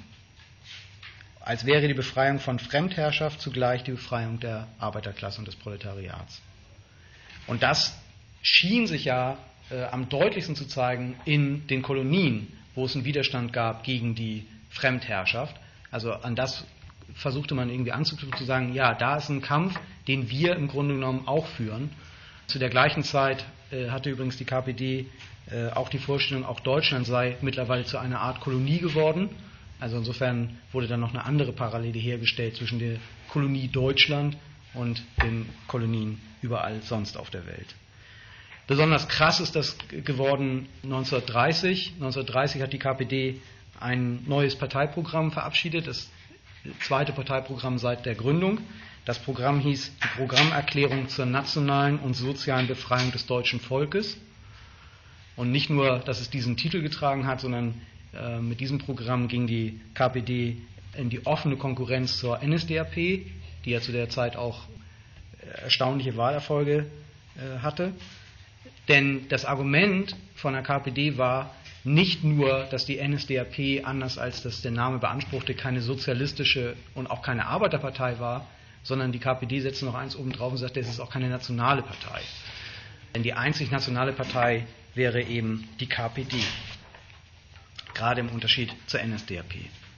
als wäre die Befreiung von Fremdherrschaft zugleich die Befreiung der Arbeiterklasse und des Proletariats. Und das schien sich ja am deutlichsten zu zeigen in den Kolonien, wo es einen Widerstand gab gegen die Fremdherrschaft. Also an das versuchte man irgendwie anzuknüpfen, zu sagen, ja, da ist ein Kampf, den wir im Grunde genommen auch führen. Zu der gleichen Zeit hatte übrigens die KPD auch die Vorstellung, auch Deutschland sei mittlerweile zu einer Art Kolonie geworden. Also insofern wurde dann noch eine andere Parallele hergestellt zwischen der Kolonie Deutschland und den Kolonien überall sonst auf der Welt. Besonders krass ist das geworden 1930. 1930 hat die KPD ein neues Parteiprogramm verabschiedet, das zweite Parteiprogramm seit der Gründung. Das Programm hieß die Programmerklärung zur nationalen und sozialen Befreiung des deutschen Volkes. Und nicht nur, dass es diesen Titel getragen hat, sondern mit diesem Programm ging die KPD in die offene Konkurrenz zur NSDAP, die ja zu der Zeit auch erstaunliche Wahlerfolge hatte. Denn das Argument von der KPD war nicht nur, dass die NSDAP, anders als das der Name beanspruchte, keine sozialistische und auch keine Arbeiterpartei war, sondern die KPD setzte noch eins oben drauf und sagte, es ist auch keine nationale Partei. Denn die einzig nationale Partei wäre eben die KPD. Gerade im Unterschied zur NSDAP.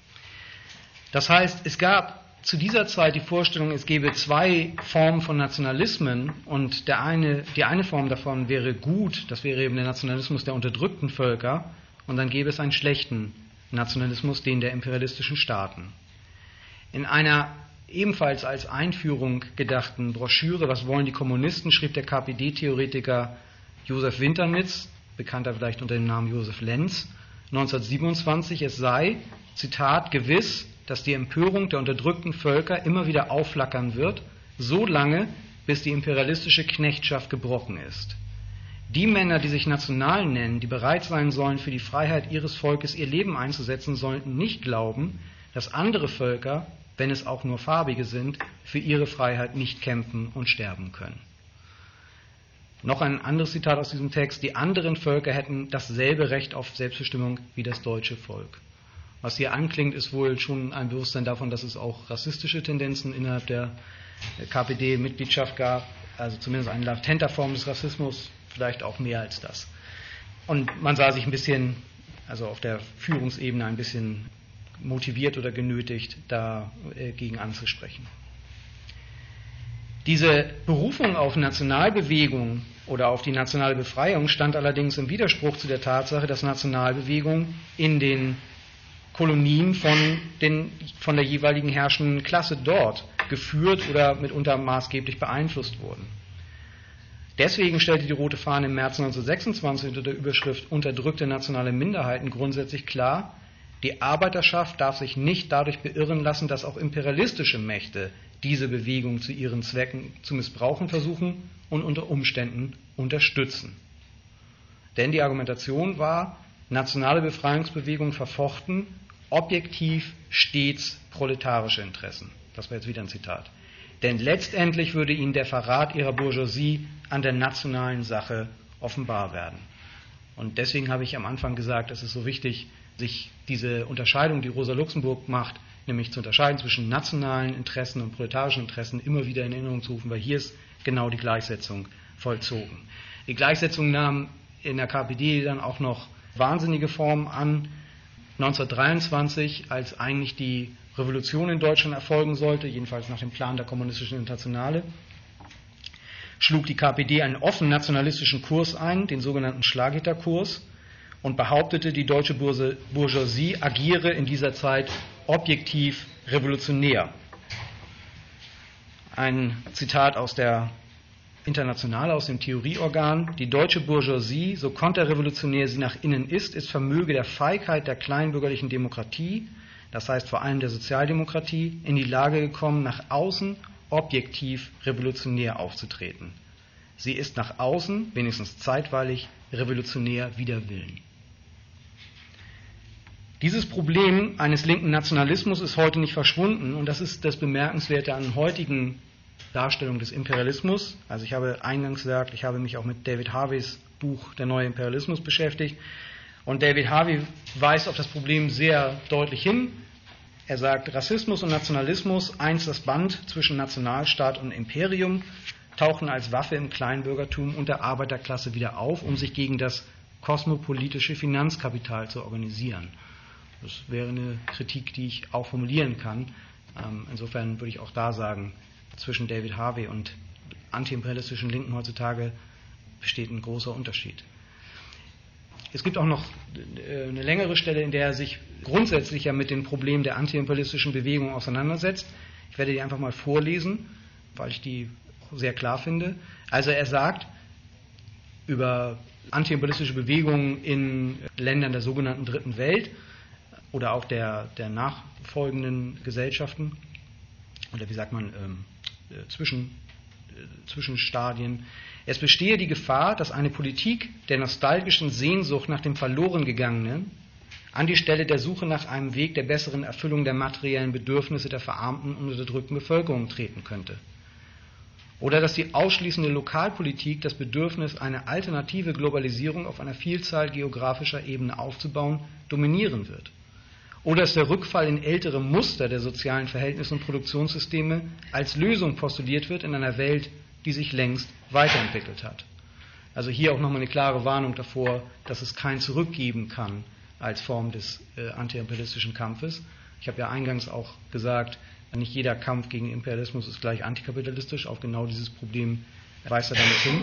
Das heißt, es gab zu dieser Zeit die Vorstellung, es gäbe zwei Formen von Nationalismen und die eine Form davon wäre gut, das wäre eben der Nationalismus der unterdrückten Völker, und dann gäbe es einen schlechten Nationalismus, den der imperialistischen Staaten. In einer ebenfalls als Einführung gedachten Broschüre, Was wollen die Kommunisten?, schrieb der KPD-Theoretiker Josef Winternitz, bekannter vielleicht unter dem Namen Josef Lenz, 1927, es sei, Zitat, gewiss, dass die Empörung der unterdrückten Völker immer wieder aufflackern wird, so lange, bis die imperialistische Knechtschaft gebrochen ist. Die Männer, die sich national nennen, die bereit sein sollen, für die Freiheit ihres Volkes ihr Leben einzusetzen, sollten nicht glauben, dass andere Völker, wenn es auch nur farbige sind, für ihre Freiheit nicht kämpfen und sterben können. Noch ein anderes Zitat aus diesem Text: Die anderen Völker hätten dasselbe Recht auf Selbstbestimmung wie das deutsche Volk. Was hier anklingt, ist wohl schon ein Bewusstsein davon, dass es auch rassistische Tendenzen innerhalb der KPD-Mitgliedschaft gab, also zumindest eine latente Form des Rassismus, vielleicht auch mehr als das. Und man sah sich ein bisschen, also auf der Führungsebene ein bisschen motiviert oder genötigt, dagegen anzusprechen. Diese Berufung auf Nationalbewegung oder auf die nationale Befreiung stand allerdings im Widerspruch zu der Tatsache, dass Nationalbewegungen in den Kolonien von der jeweiligen herrschenden Klasse dort geführt oder mitunter maßgeblich beeinflusst wurden. Deswegen stellte die Rote Fahne im März 1926 unter der Überschrift Unterdrückte nationale Minderheiten grundsätzlich klar, die Arbeiterschaft darf sich nicht dadurch beirren lassen, dass auch imperialistische Mächte diese Bewegung zu ihren Zwecken zu missbrauchen versuchen und unter Umständen unterstützen. Denn die Argumentation war, nationale Befreiungsbewegungen verfochten objektiv stets proletarische Interessen. Das war jetzt wieder ein Zitat. Denn letztendlich würde ihnen der Verrat ihrer Bourgeoisie an der nationalen Sache offenbar werden. Und deswegen habe ich am Anfang gesagt, es ist so wichtig, sich diese Unterscheidung, die Rosa Luxemburg macht, nämlich zu unterscheiden zwischen nationalen Interessen und proletarischen Interessen, immer wieder in Erinnerung zu rufen, weil hier ist genau die Gleichsetzung vollzogen. Die Gleichsetzung nahm in der KPD dann auch noch wahnsinnige Formen an. 1923, als eigentlich die Revolution in Deutschland erfolgen sollte, jedenfalls nach dem Plan der Kommunistischen Internationale, schlug die KPD einen offen nationalistischen Kurs ein, den sogenannten Schlagitterkurs, und behauptete, die deutsche Bourgeoisie agiere in dieser Zeit objektiv revolutionär. Ein Zitat aus der Internationale, aus dem Theorieorgan: Die deutsche Bourgeoisie, so konterrevolutionär sie nach innen ist Vermöge der Feigheit der kleinbürgerlichen Demokratie, das heißt vor allem der Sozialdemokratie, in die Lage gekommen, nach außen objektiv revolutionär aufzutreten. Sie ist nach außen, wenigstens zeitweilig, revolutionär wider Willen. Dieses Problem eines linken Nationalismus ist heute nicht verschwunden, und das ist das Bemerkenswerte an heutigen Darstellungen des Imperialismus. Also ich habe eingangs gesagt, ich habe mich auch mit David Harveys Buch Der neue Imperialismus beschäftigt, und David Harvey weist auf das Problem sehr deutlich hin. Er sagt, Rassismus und Nationalismus, einst das Band zwischen Nationalstaat und Imperium, tauchen als Waffe im Kleinbürgertum und der Arbeiterklasse wieder auf, um sich gegen das kosmopolitische Finanzkapital zu organisieren. Das wäre eine Kritik, die ich auch formulieren kann. Insofern würde ich auch da sagen, zwischen David Harvey und antiimperialistischen Linken heutzutage besteht ein großer Unterschied. Es gibt auch noch eine längere Stelle, in der er sich grundsätzlich ja mit den Problemen der antiimperialistischen Bewegung auseinandersetzt. Ich werde die einfach mal vorlesen, weil ich die sehr klar finde. Also er sagt über antiimperialistische Bewegungen in Ländern der sogenannten Dritten Welt oder auch der nachfolgenden Gesellschaften, oder wie sagt man, Zwischenstadien. Es bestehe die Gefahr, dass eine Politik der nostalgischen Sehnsucht nach dem Verlorengegangenen an die Stelle der Suche nach einem Weg der besseren Erfüllung der materiellen Bedürfnisse der verarmten und unterdrückten Bevölkerung treten könnte. Oder dass die ausschließende Lokalpolitik das Bedürfnis, eine alternative Globalisierung auf einer Vielzahl geografischer Ebene aufzubauen, dominieren wird. Oder dass der Rückfall in ältere Muster der sozialen Verhältnisse und Produktionssysteme als Lösung postuliert wird in einer Welt, die sich längst weiterentwickelt hat. Also hier auch nochmal eine klare Warnung davor, dass es kein Zurück geben kann als Form des antiimperialistischen Kampfes. Ich habe ja eingangs auch gesagt, nicht jeder Kampf gegen Imperialismus ist gleich antikapitalistisch. Auf genau dieses Problem weist er damit hin.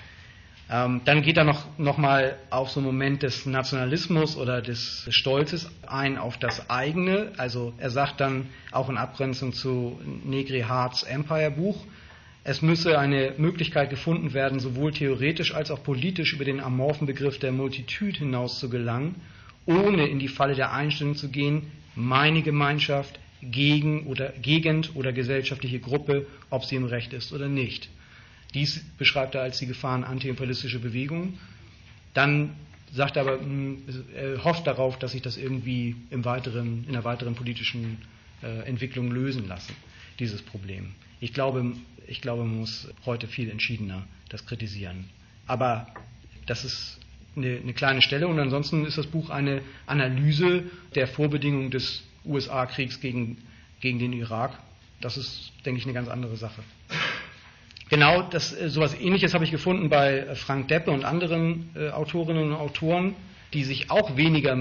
Dann geht er noch mal auf so einen Moment des Nationalismus oder des Stolzes ein auf das eigene. Also er sagt dann auch in Abgrenzung zu Negri Harts Empire-Buch, es müsse eine Möglichkeit gefunden werden, sowohl theoretisch als auch politisch über den amorphen Begriff der Multitude hinaus zu gelangen, ohne in die Falle der Einstellung zu gehen, meine Gemeinschaft, Gegend oder gesellschaftliche Gruppe, ob sie im Recht ist oder nicht. Dies beschreibt er als die Gefahren antiimperialistischer Bewegungen. Dann sagt er aber, er hofft darauf, dass sich das irgendwie in der weiteren politischen Entwicklung lösen lassen, dieses Problem. Ich glaube, man muss heute viel entschiedener das kritisieren. Aber das ist eine kleine Stelle, und ansonsten ist das Buch eine Analyse der Vorbedingungen des USA-Kriegs gegen den Irak. Das ist, denke ich, eine ganz andere Sache. Genau, sowas Ähnliches habe ich gefunden bei Frank Deppe und anderen Autorinnen und Autoren, die sich auch weniger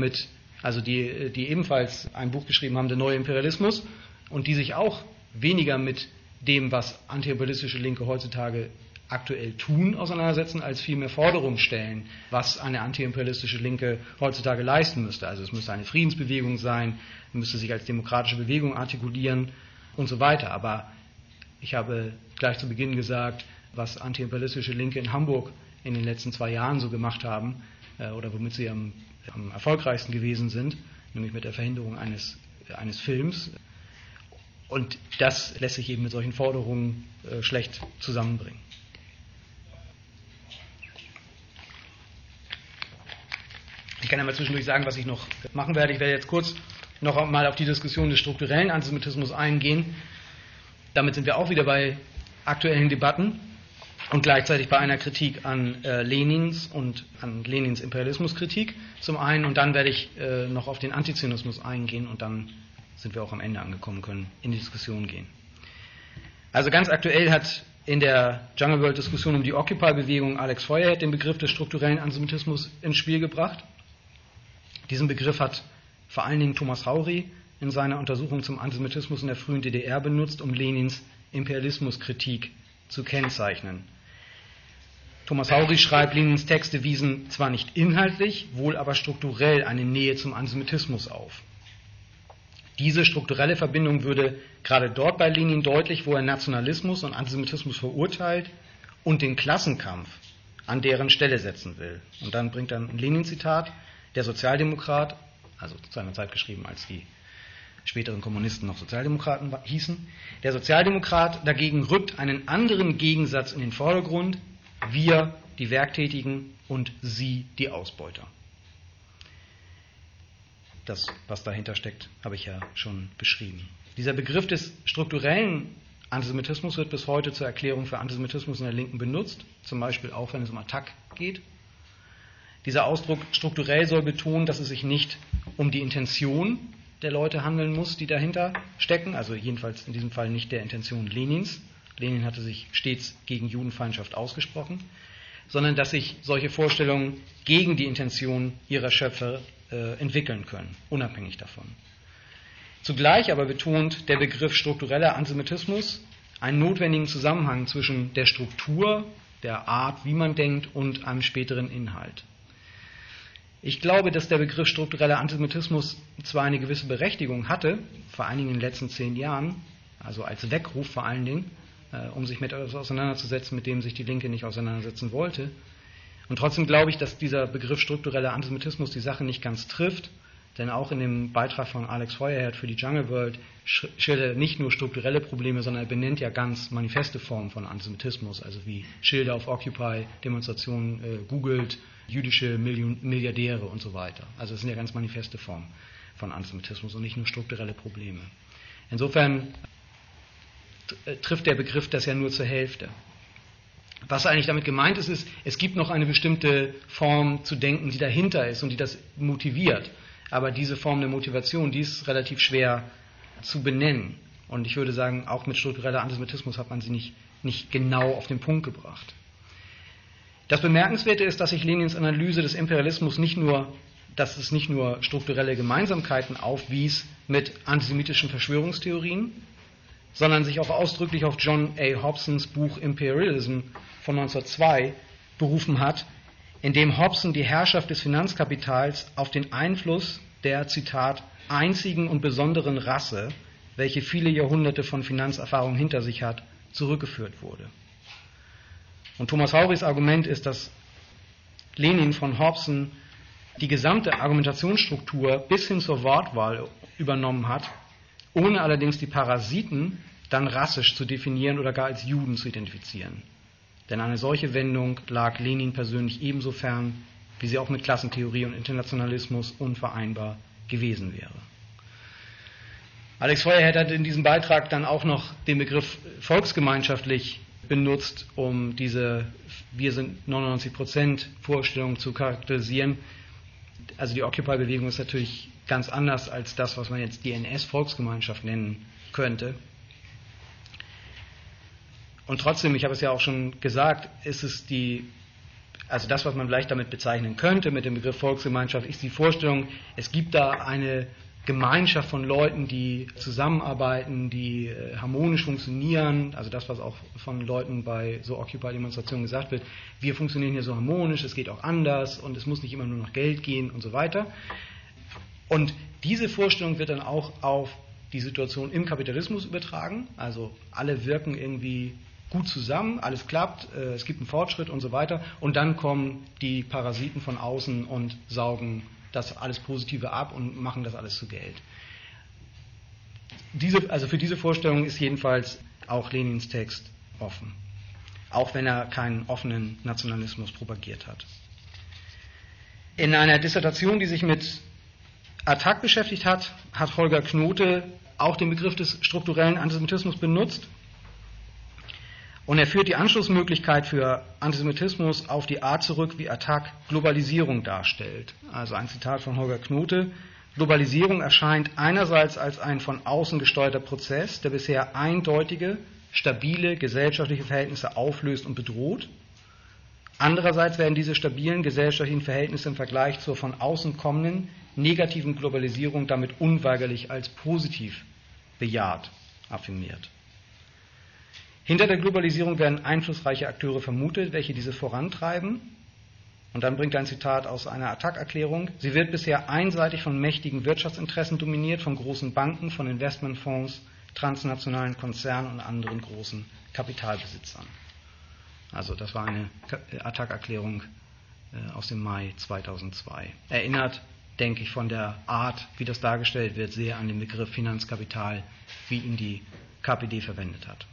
die ebenfalls ein Buch geschrieben haben, Der neue Imperialismus, und die sich auch weniger mit dem, was antiimperialistische Linke heutzutage aktuell tun, auseinandersetzen, als vielmehr Forderungen stellen, was eine antiimperialistische Linke heutzutage leisten müsste. Also es müsste eine Friedensbewegung sein, müsste sich als demokratische Bewegung artikulieren und so weiter. Aber ich habe gleich zu Beginn gesagt, was antiimperialistische Linke in Hamburg in den letzten 2 Jahren so gemacht haben oder womit sie am erfolgreichsten gewesen sind, nämlich mit der Verhinderung eines Films. Und das lässt sich eben mit solchen Forderungen schlecht zusammenbringen. Ich kann ja mal zwischendurch sagen, was ich noch machen werde. Ich werde jetzt kurz noch mal auf die Diskussion des strukturellen Antisemitismus eingehen. Damit sind wir auch wieder bei aktuellen Debatten und gleichzeitig bei einer Kritik an Lenins und an Lenins Imperialismuskritik zum einen. Und dann werde ich noch auf den Antizionismus eingehen und dann sind wir auch am Ende angekommen, können in die Diskussion gehen. Also ganz aktuell hat in der Jungle World-Diskussion um die Occupy-Bewegung Alex Feuerhead den Begriff des strukturellen Antisemitismus ins Spiel gebracht. Diesen Begriff hat vor allen Dingen Thomas Haury in seiner Untersuchung zum Antisemitismus in der frühen DDR benutzt, um Lenins Imperialismuskritik zu kennzeichnen. Thomas Haury schreibt, Lenins Texte wiesen zwar nicht inhaltlich, wohl aber strukturell eine Nähe zum Antisemitismus auf. Diese strukturelle Verbindung würde gerade dort bei Lenin deutlich, wo er Nationalismus und Antisemitismus verurteilt und den Klassenkampf an deren Stelle setzen will. Und dann bringt er ein Lenin-Zitat: Der Sozialdemokrat, also zu einer Zeit geschrieben, als die späteren Kommunisten noch Sozialdemokraten hießen, der Sozialdemokrat dagegen rückt einen anderen Gegensatz in den Vordergrund: wir, die Werktätigen, und sie, die Ausbeuter. Das, was dahinter steckt, habe ich ja schon beschrieben. Dieser Begriff des strukturellen Antisemitismus wird bis heute zur Erklärung für Antisemitismus in der Linken benutzt, zum Beispiel auch, wenn es um Attac geht. Dieser Ausdruck strukturell soll betonen, dass es sich nicht um die Intention der Leute handeln muss, die dahinter stecken, also jedenfalls in diesem Fall nicht der Intention Lenins. Lenin hatte sich stets gegen Judenfeindschaft ausgesprochen, sondern dass sich solche Vorstellungen gegen die Intention ihrer Schöpfer entwickeln können, unabhängig davon. Zugleich aber betont der Begriff struktureller Antisemitismus einen notwendigen Zusammenhang zwischen der Struktur, der Art, wie man denkt, und einem späteren Inhalt. Ich glaube, dass der Begriff struktureller Antisemitismus zwar eine gewisse Berechtigung hatte, vor allen Dingen in den letzten 10 Jahren, also als Weckruf vor allen Dingen, um sich mit etwas auseinanderzusetzen, mit dem sich die Linke nicht auseinandersetzen wollte. Und trotzdem glaube ich, dass dieser Begriff struktureller Antisemitismus die Sache nicht ganz trifft, denn auch in dem Beitrag von Alex Feuerhead für die Jungle World schildert er nicht nur strukturelle Probleme, sondern er benennt ja ganz manifeste Formen von Antisemitismus, also wie Schilder auf Occupy, Demonstrationen googelt, jüdische Milliardäre und so weiter. Also es sind ja ganz manifeste Formen von Antisemitismus und nicht nur strukturelle Probleme. Insofern trifft der Begriff das ja nur zur Hälfte. Was eigentlich damit gemeint ist, ist, es gibt noch eine bestimmte Form zu denken, die dahinter ist und die das motiviert. Aber diese Form der Motivation, die ist relativ schwer zu benennen. Und ich würde sagen, auch mit struktureller Antisemitismus hat man sie nicht genau auf den Punkt gebracht. Das Bemerkenswerte ist, dass sich Lenins Analyse des Imperialismus dass es nicht nur strukturelle Gemeinsamkeiten aufwies mit antisemitischen Verschwörungstheorien, sondern sich auch ausdrücklich auf John A. Hobsons Buch Imperialism von 1902 berufen hat, in dem Hobson die Herrschaft des Finanzkapitals auf den Einfluss der, Zitat, einzigen und besonderen Rasse, welche viele Jahrhunderte von Finanzerfahrung hinter sich hat, zurückgeführt wurde. Und Thomas Haurys Argument ist, dass Lenin von Hobson die gesamte Argumentationsstruktur bis hin zur Wortwahl übernommen hat, ohne allerdings die Parasiten dann rassisch zu definieren oder gar als Juden zu identifizieren. Denn eine solche Wendung lag Lenin persönlich ebenso fern, wie sie auch mit Klassentheorie und Internationalismus unvereinbar gewesen wäre. Alex Feuerhead hat in diesem Beitrag dann auch noch den Begriff volksgemeinschaftlich benutzt, um diese "Wir sind 99% Vorstellung zu charakterisieren. Also die Occupy-Bewegung ist natürlich ganz anders als das, was man jetzt die NS-Volksgemeinschaft nennen könnte. Und trotzdem, ich habe es ja auch schon gesagt, ist es also das, was man vielleicht damit bezeichnen könnte, mit dem Begriff Volksgemeinschaft, ist die Vorstellung, es gibt da eine Gemeinschaft von Leuten, die zusammenarbeiten, die harmonisch funktionieren, also das, was auch von Leuten bei so Occupy-Demonstrationen gesagt wird, wir funktionieren hier so harmonisch, es geht auch anders und es muss nicht immer nur nach Geld gehen und so weiter. Und diese Vorstellung wird dann auch auf die Situation im Kapitalismus übertragen, also alle wirken irgendwie gut zusammen, alles klappt, es gibt einen Fortschritt und so weiter und dann kommen die Parasiten von außen und saugen das alles Positive ab und machen das alles zu Geld. Also für diese Vorstellung ist jedenfalls auch Lenins Text offen, auch wenn er keinen offenen Nationalismus propagiert hat. In einer Dissertation, die sich mit Attac beschäftigt hat, hat Holger Knote auch den Begriff des strukturellen Antisemitismus benutzt. Und er führt die Anschlussmöglichkeit für Antisemitismus auf die Art zurück, wie Attac Globalisierung darstellt. Also ein Zitat von Holger Knote. Globalisierung erscheint einerseits als ein von außen gesteuerter Prozess, der bisher eindeutige, stabile gesellschaftliche Verhältnisse auflöst und bedroht. Andererseits werden diese stabilen gesellschaftlichen Verhältnisse im Vergleich zur von außen kommenden negativen Globalisierung damit unweigerlich als positiv bejaht, affirmiert. Hinter der Globalisierung werden einflussreiche Akteure vermutet, welche diese vorantreiben. Und dann bringt er ein Zitat aus einer Attac-Erklärung. Sie wird bisher einseitig von mächtigen Wirtschaftsinteressen dominiert, von großen Banken, von Investmentfonds, transnationalen Konzernen und anderen großen Kapitalbesitzern. Also das war eine Attac-Erklärung aus dem Mai 2002. Erinnert, denke ich, von der Art, wie das dargestellt wird, sehr an den Begriff Finanzkapital, wie ihn die KPD verwendet hat.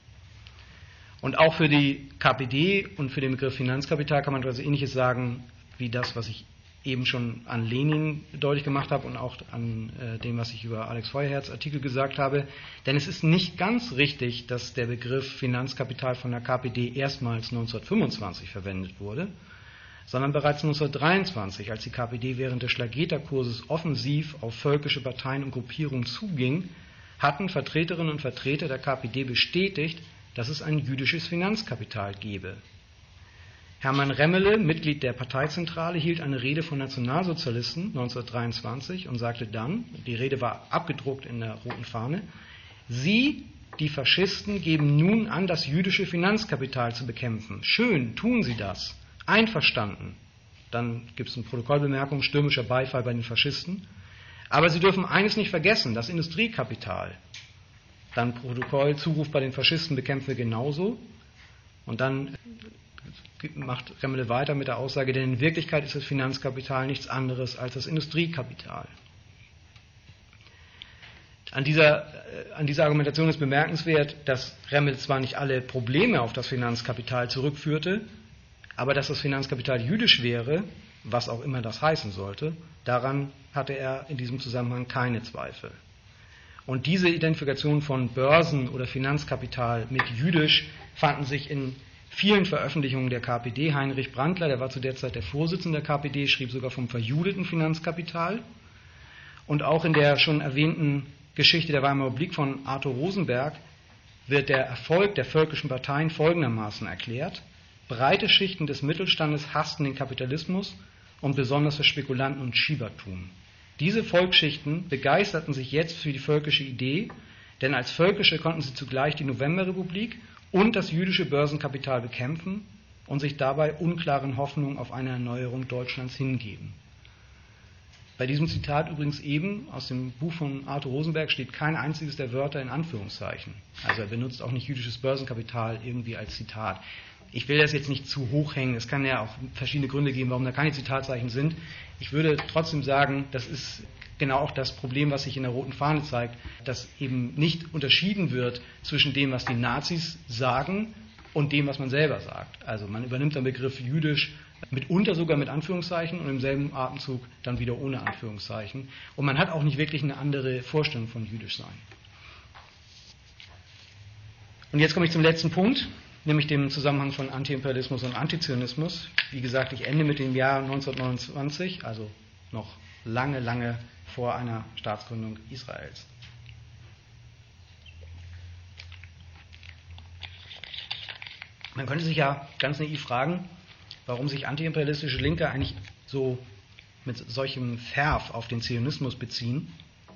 Und auch für die KPD und für den Begriff Finanzkapital kann man etwas Ähnliches sagen, wie das, was ich eben schon an Lenin deutlich gemacht habe und auch an dem, was ich über Alex Feuerherz Artikel gesagt habe. Denn es ist nicht ganz richtig, dass der Begriff Finanzkapital von der KPD erstmals 1925 verwendet wurde, sondern bereits 1923, als die KPD während des Schlageter-Kurses offensiv auf völkische Parteien und Gruppierungen zuging, hatten Vertreterinnen und Vertreter der KPD bestätigt, dass es ein jüdisches Finanzkapital gebe. Hermann Remmele, Mitglied der Parteizentrale, hielt eine Rede von Nationalsozialisten 1923 und sagte dann, die Rede war abgedruckt in der roten Fahne, Sie, die Faschisten, geben nun an, das jüdische Finanzkapital zu bekämpfen. Schön, tun Sie das. Einverstanden. Dann gibt es eine Protokollbemerkung, stürmischer Beifall bei den Faschisten. Aber Sie dürfen eines nicht vergessen, das Industriekapital. Dann Protokoll, Zuruf bei den Faschisten bekämpfen wir genauso. Und dann macht Remmele weiter mit der Aussage, denn in Wirklichkeit ist das Finanzkapital nichts anderes als das Industriekapital. An dieser Argumentation ist bemerkenswert, dass Remmele zwar nicht alle Probleme auf das Finanzkapital zurückführte, aber dass das Finanzkapital jüdisch wäre, was auch immer das heißen sollte, daran hatte er in diesem Zusammenhang keine Zweifel. Und diese Identifikation von Börsen oder Finanzkapital mit jüdisch fanden sich in vielen Veröffentlichungen der KPD. Heinrich Brandler, der war zu der Zeit der Vorsitzende der KPD, schrieb sogar vom verjudeten Finanzkapital. Und auch in der schon erwähnten Geschichte der Weimarer Republik von Arthur Rosenberg wird der Erfolg der völkischen Parteien folgendermaßen erklärt. Breite Schichten des Mittelstandes hassten den Kapitalismus und besonders das Spekulanten- und Schiebertum. Diese Volksschichten begeisterten sich jetzt für die völkische Idee, denn als Völkische konnten sie zugleich die Novemberrepublik und das jüdische Börsenkapital bekämpfen und sich dabei unklaren Hoffnungen auf eine Erneuerung Deutschlands hingeben. Bei diesem Zitat übrigens eben aus dem Buch von Arthur Rosenberg steht kein einziges der Wörter in Anführungszeichen. Also er benutzt auch nicht jüdisches Börsenkapital irgendwie als Zitat. Ich will das jetzt nicht zu hoch hängen. Es kann ja auch verschiedene Gründe geben, warum da keine Zitatzeichen sind. Ich würde trotzdem sagen, das ist genau auch das Problem, was sich in der roten Fahne zeigt, dass eben nicht unterschieden wird zwischen dem, was die Nazis sagen und dem, was man selber sagt. Also man übernimmt den Begriff jüdisch mitunter sogar mit Anführungszeichen und im selben Atemzug dann wieder ohne Anführungszeichen. Und man hat auch nicht wirklich eine andere Vorstellung von jüdisch sein. Und jetzt komme ich zum letzten Punkt, nämlich dem Zusammenhang von Antiimperialismus und Antizionismus. Wie gesagt, ich ende mit dem Jahr 1929, also noch lange, lange vor einer Staatsgründung Israels. Man könnte sich ja ganz naiv fragen, warum sich antiimperialistische Linke eigentlich so mit solchem Verf auf den Zionismus beziehen.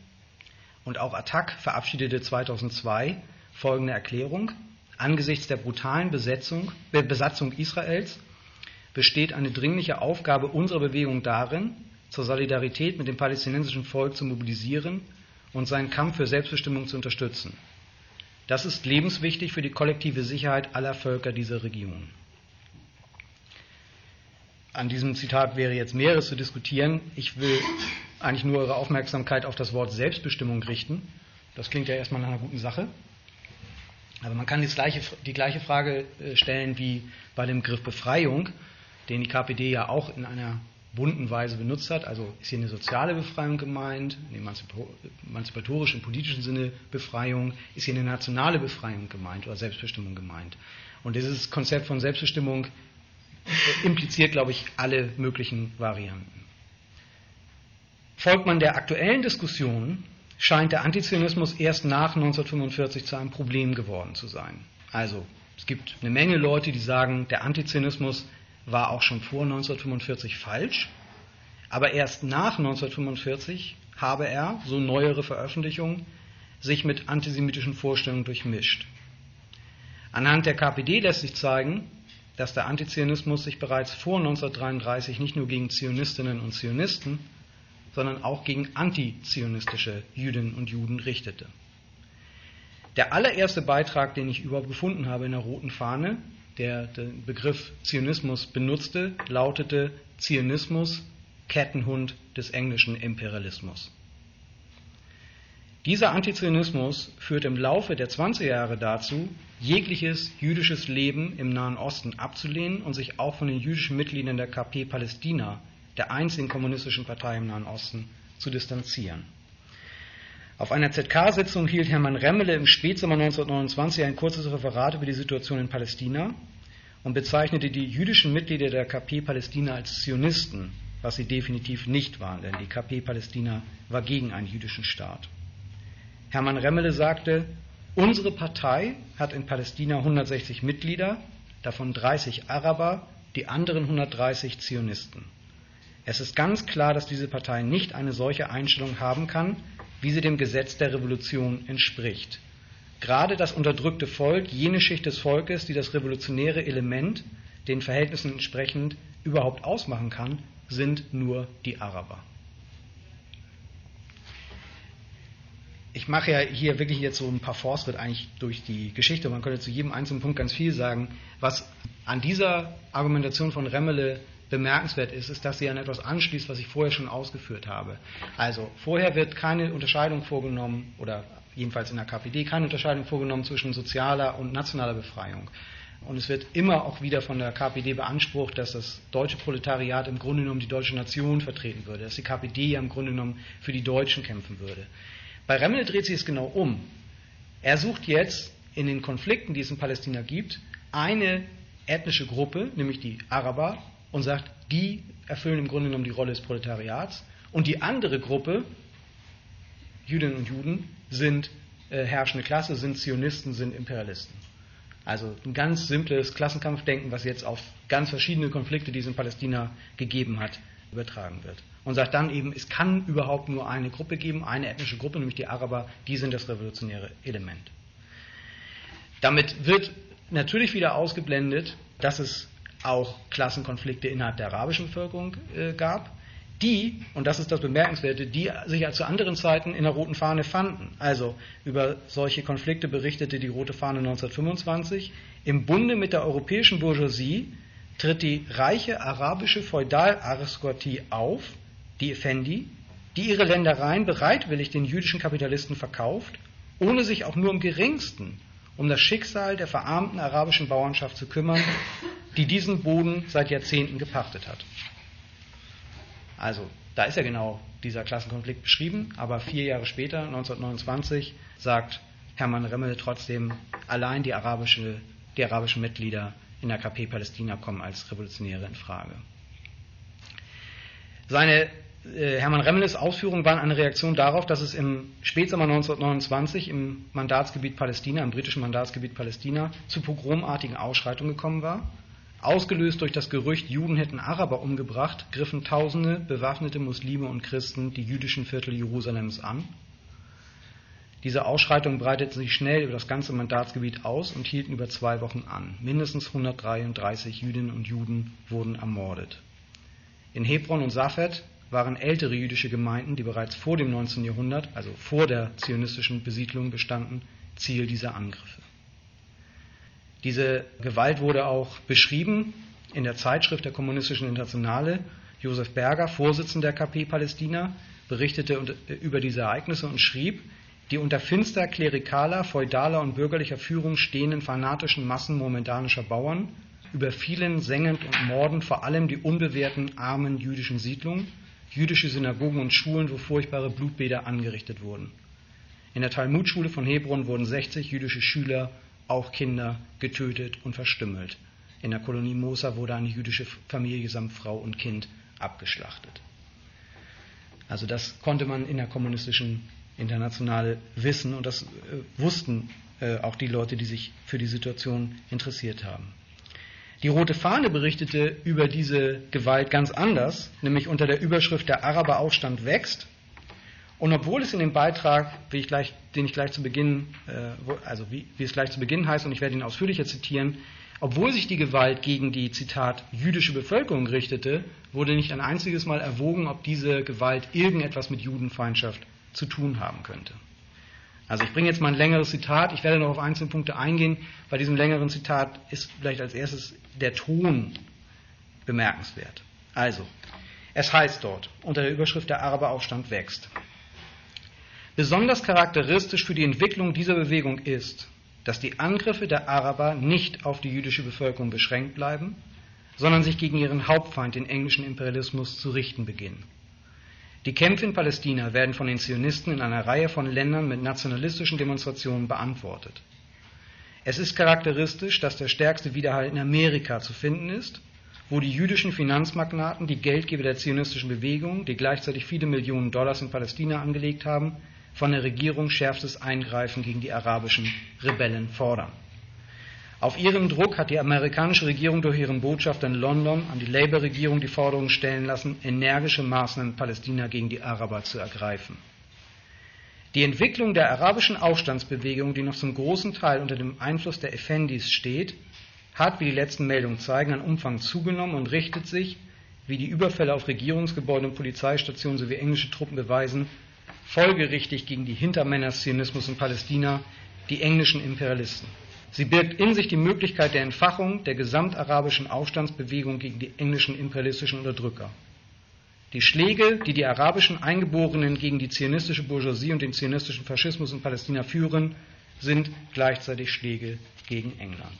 Und auch Attac verabschiedete 2002 folgende Erklärung: Angesichts der brutalen Besatzung Israels besteht eine dringliche Aufgabe unserer Bewegung darin, zur Solidarität mit dem palästinensischen Volk zu mobilisieren und seinen Kampf für Selbstbestimmung zu unterstützen. Das ist lebenswichtig für die kollektive Sicherheit aller Völker dieser Region. An diesem Zitat wäre jetzt Mehreres zu diskutieren. Ich will eigentlich nur Ihre Aufmerksamkeit auf das Wort Selbstbestimmung richten. Das klingt ja erstmal nach einer guten Sache. Aber man kann die gleiche Frage stellen wie bei dem Begriff Befreiung, den die KPD ja auch in einer bunten Weise benutzt hat. Also ist hier eine soziale Befreiung gemeint, eine emanzipatorische im politischen Sinne Befreiung, ist hier eine nationale Befreiung gemeint oder Selbstbestimmung gemeint. Und dieses Konzept von Selbstbestimmung impliziert, glaube ich, alle möglichen Varianten. Folgt man der aktuellen Diskussion, scheint der Antizionismus erst nach 1945 zu einem Problem geworden zu sein. Also es gibt eine Menge Leute, die sagen, der Antizionismus war auch schon vor 1945 falsch, aber erst nach 1945 habe er, so neuere Veröffentlichungen, sich mit antisemitischen Vorstellungen durchmischt. Anhand der KPD lässt sich zeigen, dass der Antizionismus sich bereits vor 1933 nicht nur gegen Zionistinnen und Zionisten, sondern auch gegen antizionistische Jüdinnen und Juden richtete. Der allererste Beitrag, den ich überhaupt gefunden habe in der Roten Fahne, der den Begriff Zionismus benutzte, lautete Zionismus, Kettenhund des englischen Imperialismus. Dieser Antizionismus führte im Laufe der 20er Jahre dazu, jegliches jüdisches Leben im Nahen Osten abzulehnen und sich auch von den jüdischen Mitgliedern der KP Palästina, der einzigen kommunistischen Partei im Nahen Osten, zu distanzieren. Auf einer ZK-Sitzung hielt Hermann Remmele im Spätsommer 1929 ein kurzes Referat über die Situation in Palästina und bezeichnete die jüdischen Mitglieder der KP Palästina als Zionisten, was sie definitiv nicht waren, denn die KP Palästina war gegen einen jüdischen Staat. Hermann Remmele sagte, unsere Partei hat in Palästina 160 Mitglieder, davon 30 Araber, die anderen 130 Zionisten. Es ist ganz klar, dass diese Partei nicht eine solche Einstellung haben kann, wie sie dem Gesetz der Revolution entspricht. Gerade das unterdrückte Volk, jene Schicht des Volkes, die das revolutionäre Element den Verhältnissen entsprechend überhaupt ausmachen kann, sind nur die Araber. Ich mache ja hier wirklich jetzt so ein paar Fortschritt eigentlich durch die Geschichte. Man könnte zu jedem einzelnen Punkt ganz viel sagen. Was an dieser Argumentation von Remmele bemerkenswert ist, ist, dass sie an etwas anschließt, was ich vorher schon ausgeführt habe. Also vorher wird keine Unterscheidung vorgenommen, oder jedenfalls in der KPD keine Unterscheidung vorgenommen zwischen sozialer und nationaler Befreiung. Und es wird immer auch wieder von der KPD beansprucht, dass das deutsche Proletariat im Grunde genommen die deutsche Nation vertreten würde, dass die KPD ja im Grunde genommen für die Deutschen kämpfen würde. Bei Remmele dreht sich es genau um. Er sucht jetzt in den Konflikten, die es in Palästina gibt, eine ethnische Gruppe, nämlich die Araber, und sagt, die erfüllen im Grunde genommen die Rolle des Proletariats. Und die andere Gruppe, Jüdinnen und Juden, sind herrschende Klasse, sind Zionisten, sind Imperialisten. Also ein ganz simples Klassenkampfdenken, was jetzt auf ganz verschiedene Konflikte, die es in Palästina gegeben hat, übertragen wird. Und sagt dann eben, es kann überhaupt nur eine Gruppe geben, eine ethnische Gruppe, nämlich die Araber, die sind das revolutionäre Element. Damit wird natürlich wieder ausgeblendet, dass es auch Klassenkonflikte innerhalb der arabischen Bevölkerung gab, die, und das ist das Bemerkenswerte, die sich ja zu anderen Zeiten in der Roten Fahne fanden. Also über solche Konflikte berichtete die Rote Fahne 1925. Im Bunde mit der europäischen Bourgeoisie tritt die reiche arabische Feudalaristokratie auf, die Effendi, die ihre Ländereien bereitwillig den jüdischen Kapitalisten verkauft, ohne sich auch nur im geringsten um das Schicksal der verarmten arabischen Bauernschaft zu kümmern, die diesen Boden seit Jahrzehnten gepachtet hat. Also, da ist ja genau dieser Klassenkonflikt beschrieben, aber 4 Jahre später, 1929, sagt Hermann Remmele trotzdem, allein die arabischen Mitglieder in der KP Palästina kommen als Revolutionäre in Frage. Hermann Remmeles Ausführungen waren eine Reaktion darauf, dass es im Spätsommer 1929 im Mandatsgebiet Palästina, im britischen Mandatsgebiet Palästina, zu pogromartigen Ausschreitungen gekommen war. Ausgelöst durch das Gerücht, Juden hätten Araber umgebracht, griffen Tausende bewaffnete Muslime und Christen die jüdischen Viertel Jerusalems an. Diese Ausschreitungen breiteten sich schnell über das ganze Mandatsgebiet aus und hielten über 2 Wochen an. Mindestens 133 Jüdinnen und Juden wurden ermordet. In Hebron und Safed waren ältere jüdische Gemeinden, die bereits vor dem 19. Jahrhundert, also vor der zionistischen Besiedlung bestanden, Ziel dieser Angriffe. Diese Gewalt wurde auch beschrieben in der Zeitschrift der Kommunistischen Internationale. Josef Berger, Vorsitzender der KP Palästina, berichtete über diese Ereignisse und schrieb: Die unter finster klerikaler, feudaler und bürgerlicher Führung stehenden fanatischen Massen momendanischer Bauern überfielen sengend und mordend vor allem die unbewehrten, armen jüdischen Siedlungen, jüdische Synagogen und Schulen, wo furchtbare Blutbäder angerichtet wurden. In der Talmudschule von Hebron wurden 60 jüdische Schüler, auch Kinder, getötet und verstümmelt. In der Kolonie Mosa wurde eine jüdische Familie samt Frau und Kind abgeschlachtet. Also das konnte man in der kommunistischen Internationale wissen und das wussten auch die Leute, die sich für die Situation interessiert haben. Die Rote Fahne berichtete über diese Gewalt ganz anders, nämlich unter der Überschrift "Der Araberaufstand wächst". Und obwohl es in dem Beitrag, wie es gleich zu Beginn heißt, und ich werde ihn ausführlicher zitieren, obwohl sich die Gewalt gegen die, Zitat, jüdische Bevölkerung richtete, wurde nicht ein einziges Mal erwogen, ob diese Gewalt irgendetwas mit Judenfeindschaft zu tun haben könnte. Also ich bringe jetzt mal ein längeres Zitat, ich werde noch auf einzelne Punkte eingehen. Bei diesem längeren Zitat ist vielleicht als erstes der Ton bemerkenswert. Also, es heißt dort unter der Überschrift "Der Araberaufstand wächst". Besonders charakteristisch für die Entwicklung dieser Bewegung ist, dass die Angriffe der Araber nicht auf die jüdische Bevölkerung beschränkt bleiben, sondern sich gegen ihren Hauptfeind, den englischen Imperialismus, zu richten beginnen. Die Kämpfe in Palästina werden von den Zionisten in einer Reihe von Ländern mit nationalistischen Demonstrationen beantwortet. Es ist charakteristisch, dass der stärkste Widerhall in Amerika zu finden ist, wo die jüdischen Finanzmagnaten, die Geldgeber der zionistischen Bewegung, die gleichzeitig viele Millionen Dollars in Palästina angelegt haben, von der Regierung schärfstes Eingreifen gegen die arabischen Rebellen fordern. Auf ihren Druck hat die amerikanische Regierung durch ihren Botschafter in London an die Labour-Regierung die Forderung stellen lassen, energische Maßnahmen in Palästina gegen die Araber zu ergreifen. Die Entwicklung der arabischen Aufstandsbewegung, die noch zum großen Teil unter dem Einfluss der Effendis steht, hat, wie die letzten Meldungen zeigen, an Umfang zugenommen und richtet sich, wie die Überfälle auf Regierungsgebäude und Polizeistationen sowie englische Truppen beweisen, folgerichtig gegen die Hintermänner des Zionismus in Palästina, die englischen Imperialisten. Sie birgt in sich die Möglichkeit der Entfachung der gesamtarabischen Aufstandsbewegung gegen die englischen imperialistischen Unterdrücker. Die Schläge, die die arabischen Eingeborenen gegen die zionistische Bourgeoisie und den zionistischen Faschismus in Palästina führen, sind gleichzeitig Schläge gegen England.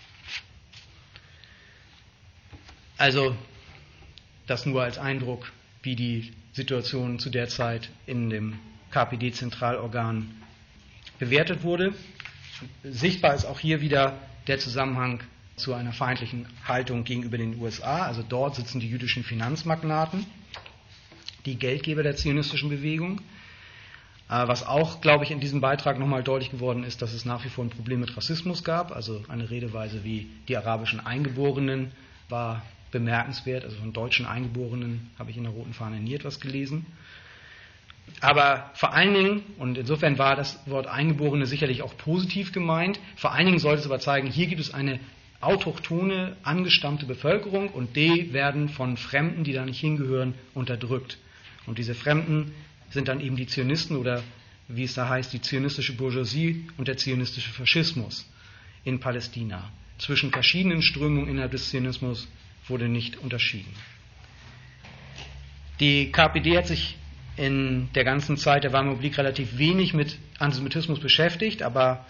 Also das nur als Eindruck, wie die Situation zu der Zeit in dem KPD-Zentralorgan bewertet wurde. Sichtbar ist auch hier wieder der Zusammenhang zu einer feindlichen Haltung gegenüber den USA. Also dort sitzen die jüdischen Finanzmagnaten, die Geldgeber der zionistischen Bewegung. Was auch, glaube ich, in diesem Beitrag nochmal deutlich geworden ist, dass es nach wie vor ein Problem mit Rassismus gab. Also eine Redeweise wie die arabischen Eingeborenen war bemerkenswert. Also von deutschen Eingeborenen habe ich in der Roten Fahne nie etwas gelesen. Aber vor allen Dingen, und insofern war das Wort Eingeborene sicherlich auch positiv gemeint, vor allen Dingen sollte es aber zeigen, hier gibt es eine autochthone, angestammte Bevölkerung und die werden von Fremden, die da nicht hingehören, unterdrückt. Und diese Fremden sind dann eben die Zionisten oder, wie es da heißt, die zionistische Bourgeoisie und der zionistische Faschismus in Palästina. Zwischen verschiedenen Strömungen innerhalb des Zionismus wurde nicht unterschieden. Die KPD hat sich in der ganzen Zeit der Weimarer Republik relativ wenig mit Antisemitismus beschäftigt, aber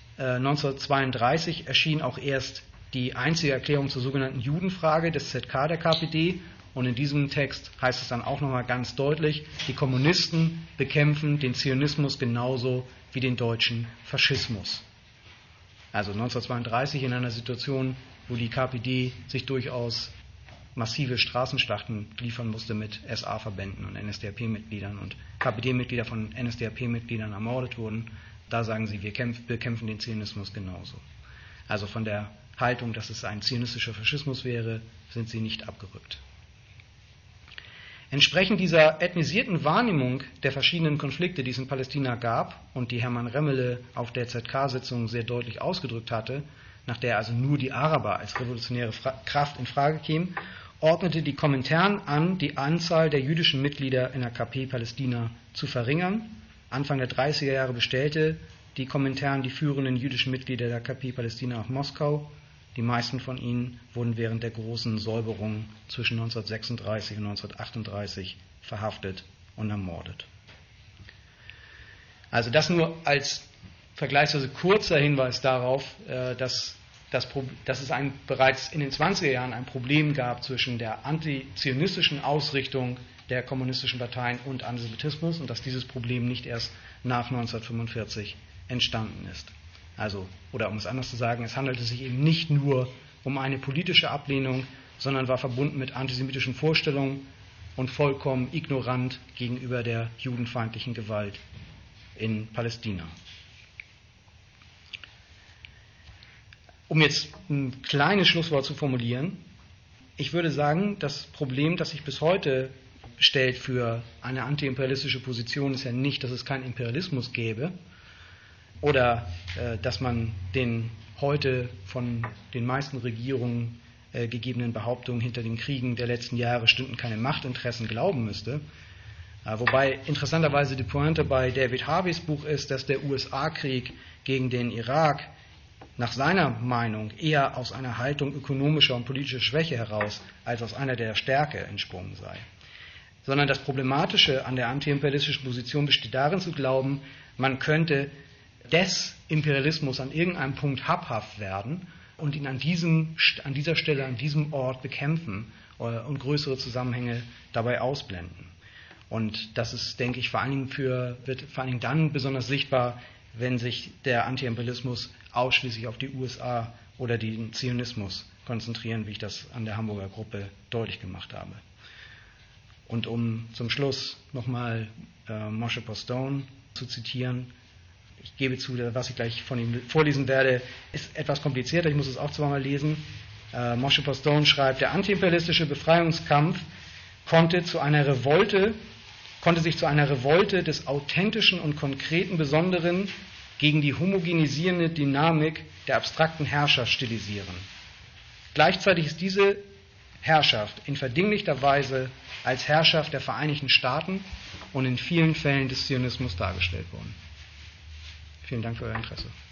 1932 erschien auch erst die einzige Erklärung zur sogenannten Judenfrage des ZK der KPD und in diesem Text heißt es dann auch nochmal ganz deutlich, die Kommunisten bekämpfen den Zionismus genauso wie den deutschen Faschismus. Also 1932 in einer Situation, wo die KPD sich durchaus massive Straßenschlachten liefern musste mit SA-Verbänden und NSDAP-Mitgliedern und KPD-Mitglieder von NSDAP-Mitgliedern ermordet wurden, da sagen sie, wir bekämpfen den Zionismus genauso. Also von der Haltung, dass es ein zionistischer Faschismus wäre, sind sie nicht abgerückt. Entsprechend dieser ethnisierten Wahrnehmung der verschiedenen Konflikte, die es in Palästina gab und die Hermann Remmele auf der ZK-Sitzung sehr deutlich ausgedrückt hatte, nach der also nur die Araber als revolutionäre Kraft in Frage kämen, ordnete die Komintern an, die Anzahl der jüdischen Mitglieder in der KP Palästina zu verringern. Anfang der 30er Jahre bestellte die Komintern die führenden jüdischen Mitglieder der KP Palästina nach Moskau. Die meisten von ihnen wurden während der großen Säuberung zwischen 1936 und 1938 verhaftet und ermordet. Also das nur als vergleichsweise kurzer Hinweis darauf, dass es bereits in den 20er Jahren ein Problem gab zwischen der antizionistischen Ausrichtung der kommunistischen Parteien und Antisemitismus und dass dieses Problem nicht erst nach 1945 entstanden ist. Also, oder um es anders zu sagen, es handelte sich eben nicht nur um eine politische Ablehnung, sondern war verbunden mit antisemitischen Vorstellungen und vollkommen ignorant gegenüber der judenfeindlichen Gewalt in Palästina. Um jetzt ein kleines Schlusswort zu formulieren, ich würde sagen, das Problem, das sich bis heute stellt für eine antiimperialistische Position, ist ja nicht, dass es keinen Imperialismus gäbe oder dass man den heute von den meisten Regierungen gegebenen Behauptungen, hinter den Kriegen der letzten Jahre stünden keine Machtinteressen, glauben müsste. Wobei interessanterweise die Pointe bei David Harveys Buch ist, dass der USA-Krieg gegen den Irak nach seiner Meinung eher aus einer Haltung ökonomischer und politischer Schwäche heraus als aus einer der Stärke entsprungen sei. Sondern das Problematische an der antiimperialistischen Position besteht darin zu glauben, man könnte des Imperialismus an irgendeinem Punkt habhaft werden und ihn an dieser Stelle, an diesem Ort bekämpfen und größere Zusammenhänge dabei ausblenden. Und das ist, denke ich, wird vor allen Dingen dann besonders sichtbar, wenn sich der Antiimperialismus ausschließlich auf die USA oder den Zionismus konzentrieren, wie ich das an der Hamburger Gruppe deutlich gemacht habe. Und um zum Schluss nochmal Moshe Postone zu zitieren, ich gebe zu, was ich gleich von ihm vorlesen werde, ist etwas komplizierter, ich muss es auch zweimal lesen. Moshe Postone schreibt, der antiimperialistische Befreiungskampf konnte sich zu einer Revolte des Authentischen und Konkreten Besonderen gegen die homogenisierende Dynamik der abstrakten Herrschaft stilisieren. Gleichzeitig ist diese Herrschaft in verdinglichter Weise als Herrschaft der Vereinigten Staaten und in vielen Fällen des Zionismus dargestellt worden. Vielen Dank für euer Interesse.